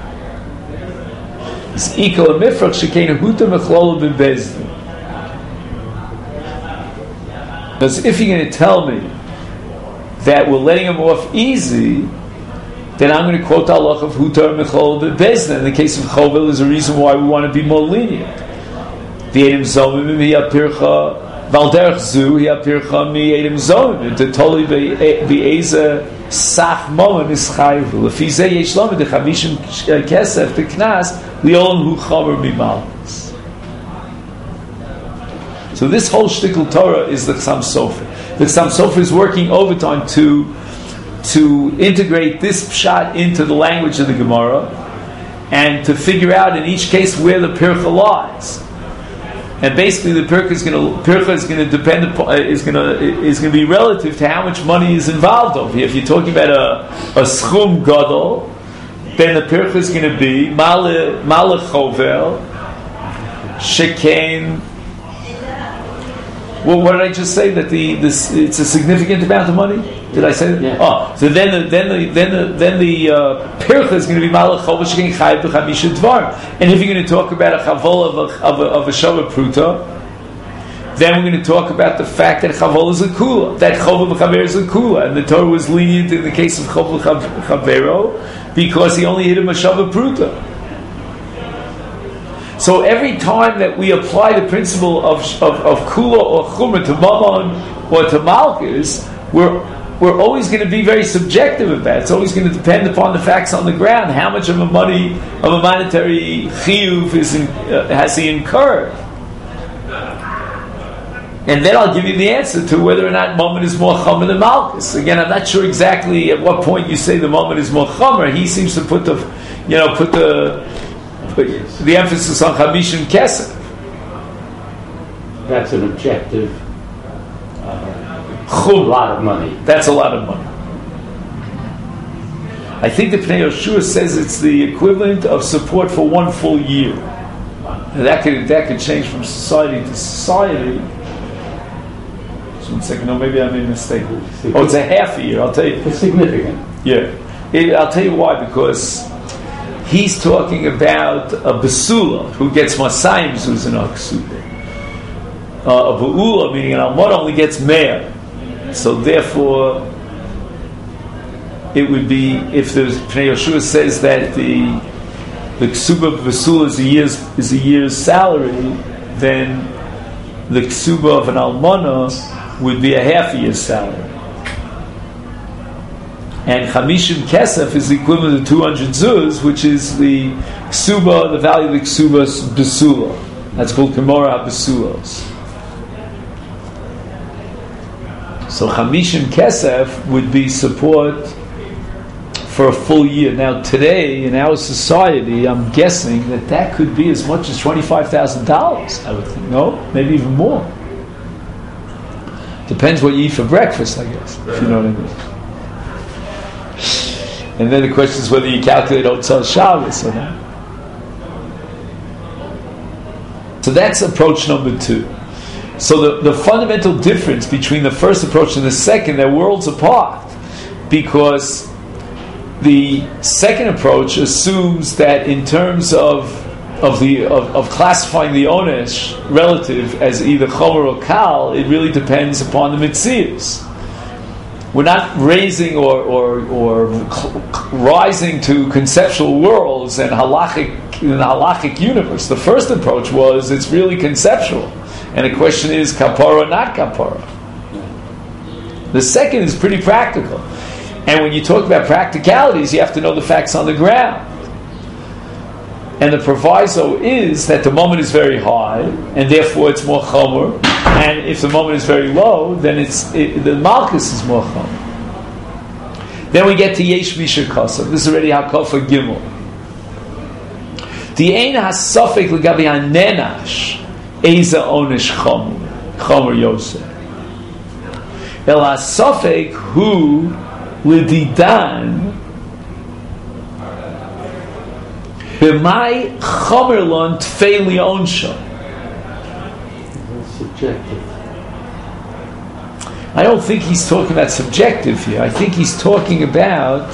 Speaker 1: it's equal a mifrach shekain huta mechlol ben bezdin. Because if you're going to tell me that we're letting him off easy, then I'm going to quote the halach of hutar mechlol ben bezdin. In the case of chovel, there's a reason why we want to be more lenient. V'edim zomim hi'apircha valderch zu hi'apircha mi'edim zomim detoli v'eza saf momim ischayiv lefi zeh yesh lamed dechavishim kesef beknas li'olam hu chamer mimalchus. So this whole shtickle Torah is the Chassam Sofer. The Chassam Sofer is working overtime to integrate this pshat into the language of the Gemara and to figure out in each case where the pircha lies. And basically, the pircha is going to depend upon, is going to be relative to how much money is involved over here. If you're talking about a schum gadol, then the pircha is going to be malach chovel shekain. Well, what did I just say? That it's a significant amount of money? Did I say that?
Speaker 2: Yeah.
Speaker 1: Oh, so then the pircha is going to be malach chova shekin chayiv b'chamisha dvar. And if you're going to talk about a chavola of a shava pruta, then we're going to talk about the fact that chavola is a kula, that chova b'chaver is a kula, and the Torah was lenient in the case of chova b'chavero because he only hit him a shava pruta. So every time that we apply the principle of kula or chumra to mammon or to malchus, we're always going to be very subjective about it. It's always going to depend upon the facts on the ground. How much of a monetary chiyuv has he incurred? And then I'll give you the answer to whether or not mammon is more chomer than malchus. Again, I'm not sure exactly at what point you say the mammon is more chomer. He seems to put the emphasis on chamish and kesef.
Speaker 2: That's an objective. A lot of money.
Speaker 1: That's a lot of money. I think the Pnei Yoshua says it's the equivalent of support for 1 full year. And that could change from society to society. Just 1 second. No, maybe I made a mistake. Oh, it's a half a year. I'll tell you.
Speaker 2: It's significant.
Speaker 1: Yeah. I'll tell you why. Because he's talking about a besula who gets masayim who's an aksuda. A be'ula, meaning an almon, only gets me'er. So therefore, it would be, if the Pnei Yoshua says that the ksuba besula is a year's salary, then the ksuba of an almana would be a half a year's salary. And chamishim kesef is the equivalent of 200 zuz, which is the ksuba, the value of the ksuba besula. That's called Gemara HaBesulos. So chamishim kesef would be support for a full year. Now today, in our society, I'm guessing that could be as much as $25,000, I would think. No? Maybe even more. Depends what you eat for breakfast, I guess, if you know what I mean. And then the question is whether you calculate Otzal Shabbos or not. So that's approach number 2. So the fundamental difference between the first approach and the second, they're worlds apart, because the second approach assumes that in terms of classifying the onesh relative as either chomer or kal, it really depends upon the mitzias. We're not raising or rising to conceptual worlds and halachic universe. The first approach was it's really conceptual, and the question is kapara or not kapara. The second is pretty practical, and when you talk about practicalities, you have to know the facts on the ground. And the proviso is that the moment is very high, and therefore it's more chomer. And if the moment is very low, then the malchus is more chomer. Then we get to yesh misha kosav. This is already hakofa gimel. The ein hasafek legabi hanenash eza onish chomer yosef. El hasafek hu lididan b'mai chomer lon tfei lionsha.
Speaker 2: Subjective.
Speaker 1: I don't think he's talking about subjective here. I think he's talking about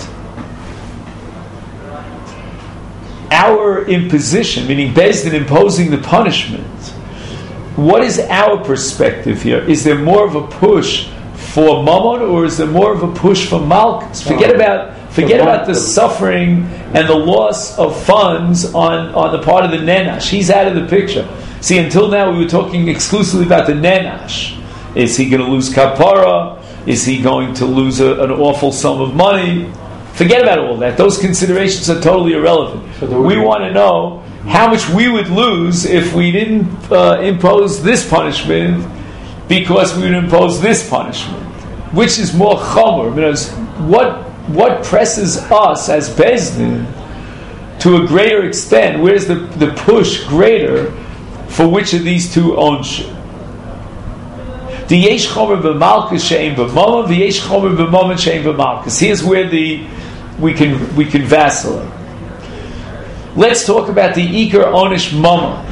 Speaker 1: our imposition, meaning Beis Din imposing the punishment. What is our perspective here? Is there more of a push for mammon, or is there more of a push for malchus? Forget about the suffering and the loss of funds on the part of the nenash. He's out of the picture. See, until now we were talking exclusively about the nenash. Is he going to lose kapara? Is he going to lose an awful sum of money? Forget about all that. Those considerations are totally irrelevant. So we want to know how much we would lose if we didn't impose this punishment because we would impose this punishment. Which is more chomer? Because what presses us as Beis Din to a greater extent? Where's the push greater for which of these two onshim? The yesh chomer b'malchus she'ein b'mammon, the yesh chomer b'mammon she'ein b'malchus. Here's where we can vacillate. Let's talk about the ikar onish mammon.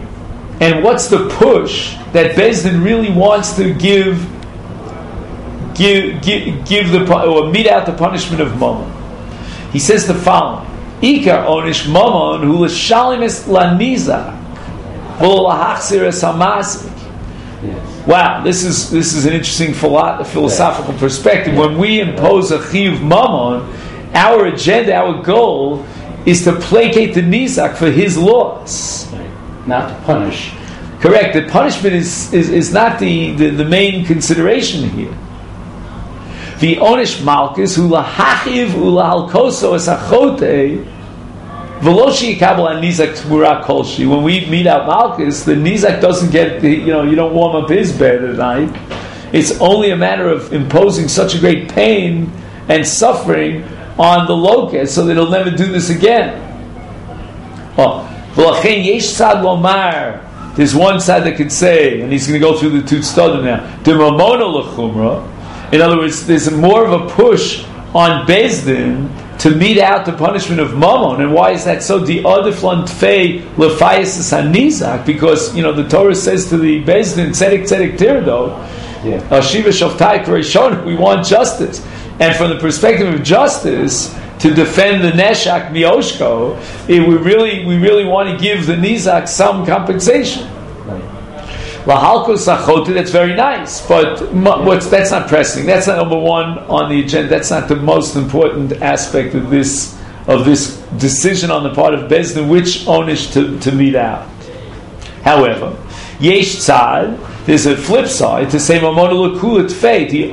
Speaker 1: And what's the push that Beis Din really wants to give or mete out the punishment of mammon. He says the following: Ikar onish mammon hu l'shalim es lanizak v'lo lahachzir es hamasik. Wow, this is an interesting philosophical perspective. When we impose a chiyuv mammon, our agenda, our goal, is to placate the nizak for his loss,
Speaker 2: not to punish.
Speaker 1: Correct. The punishment is not the main consideration here. The onish malchus hu lahachiv ulahalkoso es achote v'lo she'yikabel nizak tmura kolshi. When we meet out malchus, the nizak doesn't get, you don't warm up his bed at night. It's only a matter of imposing such a great pain and suffering on the locust so that he'll never do this again. V'lachein yesh tzad lomar. There's one side that could say, and he's going to go through the two tzaddim now, de mamona lechumra. In other words, there's more of a push on Beis Din to mete out the punishment of mammon. And why is that so? The adiflan tfei lefayis hanizak, because the Torah says to the Beis Din, tzedek tzedek tirdo, shiva shoftai k'reishon, we want justice. And from the perspective of justice, to defend the neshak mioshko, we really want to give the nizak some compensation. Lahalkos achote, that's very nice, but that's not pressing. That's not number one on the agenda. That's not the most important aspect of this decision on the part of Beis Din, which onish to mete out. However, yesh tzad, there's a flip side to say mamona l'kula tfei, the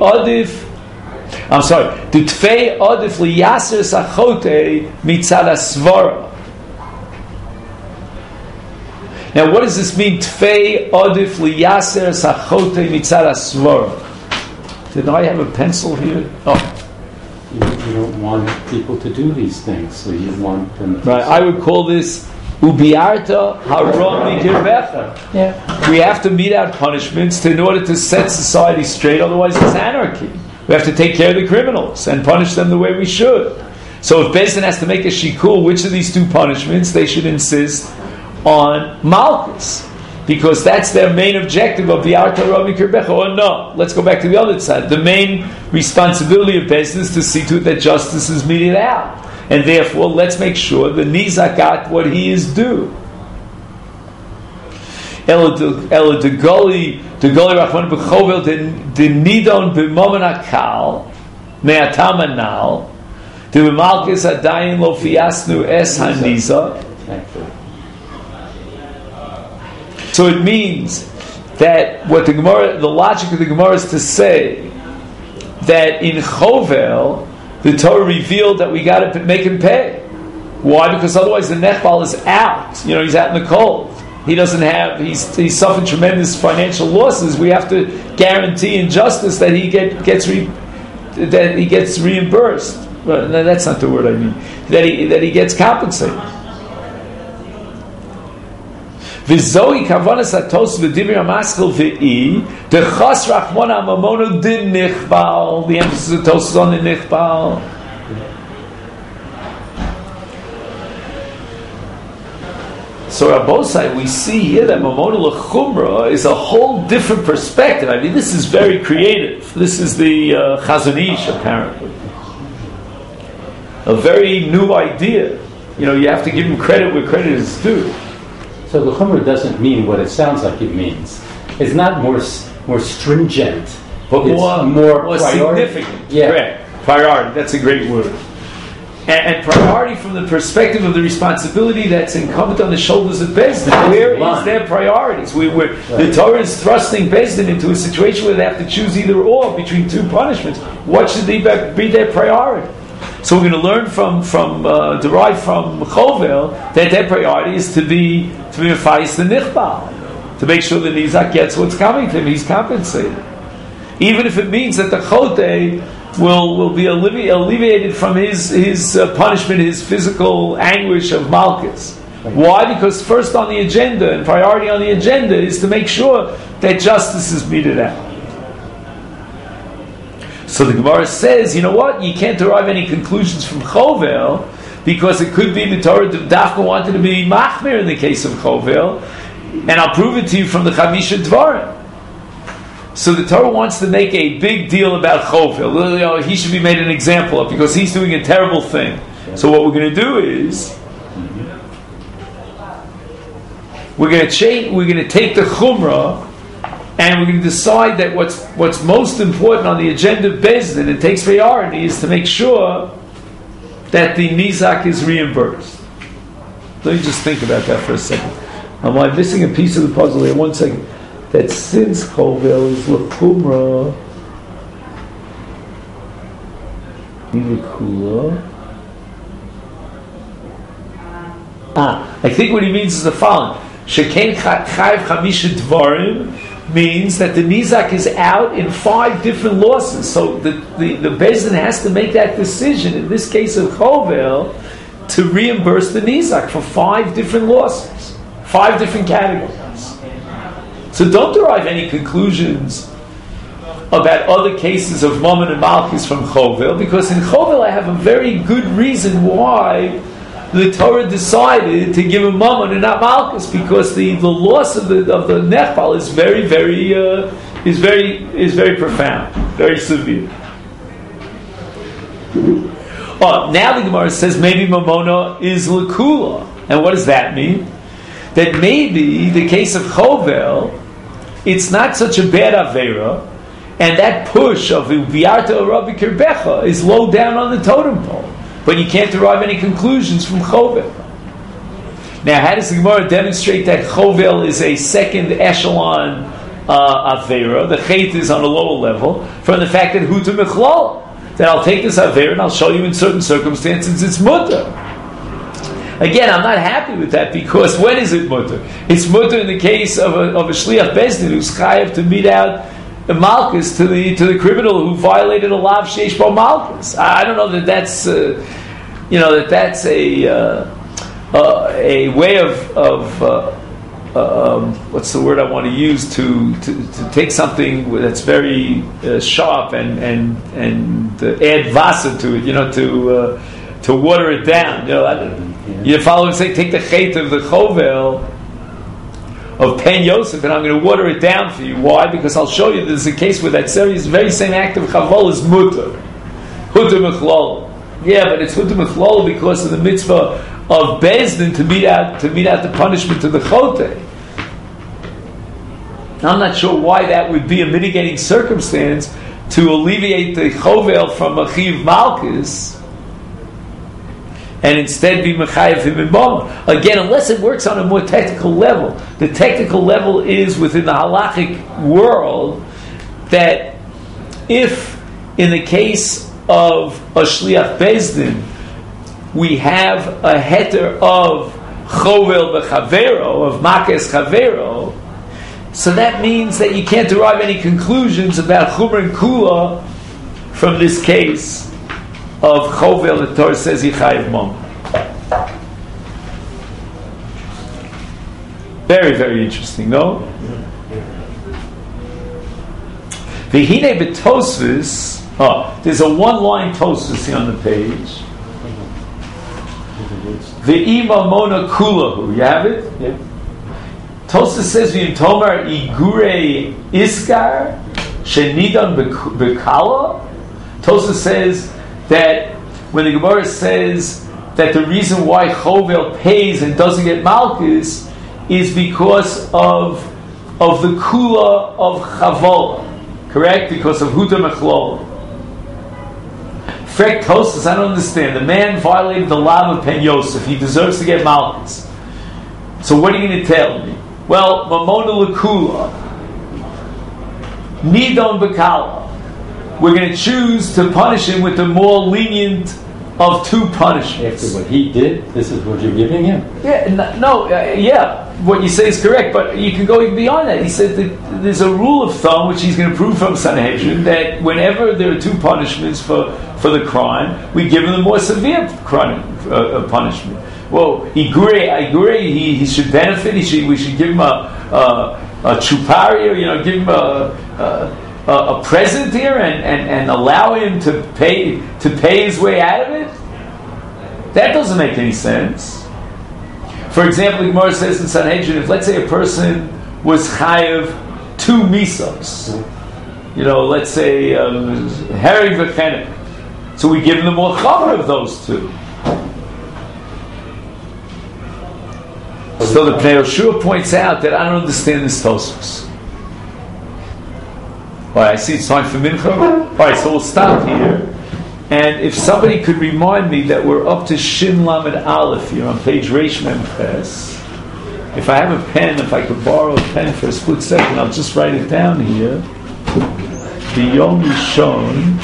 Speaker 1: tfei adif liyaser sachote mitzad asvara. Now, what does this mean? Tfei adif liyaser sachote mitzad asvara. Did I have a pencil here? Oh,
Speaker 2: you don't want people to do these things, so you want them to...
Speaker 1: Right, I would call this ubiarta harami kirbecha. Yeah. We have to mete out punishments in order to set society straight, otherwise it's anarchy. We have to take care of the criminals and punish them the way we should. So if Beis Din has to make a shikul, which of these two punishments, they should insist on malchus, because that's their main objective of the Arta Rami Kirbecha. Or no, let's go back to the other side. The main responsibility of Beis Din is to see to it that justice is meted out. And therefore, let's make sure the nizak got what he is due. Ela degoli rachman b'chovel de nidon b'momen hakal me'atam anal de b'malchus adayin lo fiasnu es haniza. So it means that what the logic of the Gemara is to say that in Chovel the Torah revealed that we got to make him pay. Why? Because otherwise the nechbal is out. He's out in the cold. He doesn't have. He's suffered tremendous financial losses. We have to guarantee in justice that he gets reimbursed. Well, no, that's not the word I mean. That he gets compensated. V'zoi kavanas atos v'dibir hamaskil v'i dechas rachmon ha'mamono din nichbal. The emphasis of Tos is on the nichbal. So Rabbosai, we see here that Mamona L'chumra is a whole different perspective. I mean, this is very creative. This is the Chazon Ish, apparently. A very new idea. You have to give him credit where credit is due.
Speaker 2: So L'chumra doesn't mean what it sounds like it means. It's not more stringent,
Speaker 1: but more significant.
Speaker 2: Yeah.
Speaker 1: Correct. Priority. That's a great word. And priority from the perspective of the responsibility that's incumbent on the shoulders of Beis Din. Where is their priorities? The Torah is thrusting Beis Din into a situation where they have to choose either or between two punishments. What should be their priority? So we're going to learn derive from Chovel that their priority is to be mefayis the nichbal, to make sure that Nizak gets what's coming to him. He's compensated, even if it means that the chotei will be alleviated from his punishment, his physical anguish of malchus. Right. Why? Because first on the agenda, and priority on the agenda, is to make sure that justice is meted out. So the Gemara says, you know what? You can't derive any conclusions from Chovel, because it could be the Torah Dafka wanted to be machmir in the case of Chovel, and I'll prove it to you from the Chamisha Dvarim. So the Torah wants to make a big deal about Chovel. He should be made an example of because he's doing a terrible thing. So what we're going to do is we're going to take the Chumrah and we're going to decide that what's most important on the agenda of Beis Din and takes priority is to make sure that the Nizak is reimbursed. Let me just think about that for a second. Am I missing a piece of the puzzle here? 1 second. That since Chovel is L'Chumrah L'Kula. I think what he means is the following. Sheken Chayv Chamisha Dvarim means that the Nizak is out in 5 different losses. So the Beis Din has to make that decision, in this case of Chovel, to reimburse the Nizak for 5 different losses, 5 different categories. So don't derive any conclusions about other cases of Mammon and Malchus from Chovel, because in Chovel I have a very good reason why the Torah decided to give him Mammon and not Malchus, because the loss of the Nechbal is very profound, very severe. Now the Gemara says maybe Mamona is L'Kula, and what does that mean? That maybe the case of Chovel, it's not such a bad Avera, and that push of V'yarta Rabbi Kirbecha is low down on the totem pole. But you can't derive any conclusions from Chovel. Now, how does the Gemara demonstrate that Chovel is a second echelon Avera? The Chet is on a lower level, from the fact that Huta Mechlal, that I'll take this Avera and I'll show you in certain circumstances it's Mutter. Again, I'm not happy with that, because when is it Mutter? It's Mutter in the case of a Shliach Beis Din who's chayav to meet out a Malchus to the criminal who violated a lav sheish bo Malchus. I don't know that that's that's a way of what's the word I want to use to take something that's very sharp and add vasa to it, to water it down. You follow and say, take the chet of the Chovel of Pen Yosef, and I'm going to water it down for you. Why? Because I'll show you there's a case where that very same act of Chavol is mutter. Huta Mechlol. Yeah, but it's Huta Mechlol because of the mitzvah of Beis Din to meet out the punishment to the Chote. I'm not sure why that would be a mitigating circumstance to alleviate the Chovel from Achiv Malchus and instead be mechayev him in Bama. Again, unless it works on a more technical level. The technical level is within the halachic world that if, in the case of a shliach Beis Din, we have a heter of chovel b'chavero, of makes chavero, so that means that you can't derive any conclusions about chumra and kula from this case of Chovel. The Torah says Yichayev Mom. Very, very interesting, no? V'hinei b'Tosfos. There's a one-line Tosfos here on the page. V'ima mona kulahu. You have it? Yeah. Tosfos says V'im tomar igure iskar shenidan b'kala. Tosfos says that when the Gemara says that the reason why Chovel pays and doesn't get Malchus is because of the Kula of Chavol, correct? Because of Huta Mechlol. Frek Tosfos, I don't understand. The man violated the law of Pen Yosef. He deserves to get Malchus. So what are you going to tell me? Well, Mamona L'Kula, Nidon B'Kala. We're going to choose to punish him with the more lenient of 2 punishments.
Speaker 2: After what he did, this is what you're giving him.
Speaker 1: Yeah, what you say is correct, but you can go even beyond that. He said that there's a rule of thumb, which he's going to prove from Sanhedrin, that whenever there are 2 punishments for the crime, we give him the more severe punishment. Well, Igure, he should benefit. We should give him a chuparia, give him a present here and allow him to pay his way out of it? That doesn't make any sense. For example, the Gemara says in Sanhedrin, if let's say a person was chayav 2 misos, let's say herring v'chenek. So we give them more chamer of those two. So the Pnei Yoshua points out that I don't understand this Tosfos. All right, I see it's time for mincha. All right, so we'll stop here. And if somebody could remind me that we're up to Shin Lamed Aleph here on page Reish Mem Ches. If I have a pen, if I could borrow a pen for a split second, I'll just write it down here. Biyom Rishon.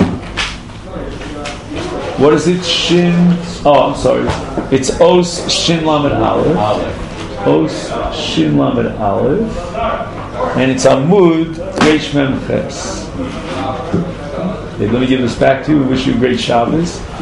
Speaker 1: What is it? Shin. Oh, I'm sorry. It's Os Shin Lamed Aleph. Os Shin Lamed Aleph. And it's Amud Reish Mem Ches. Let me give this back to you. We wish you a great Shabbos.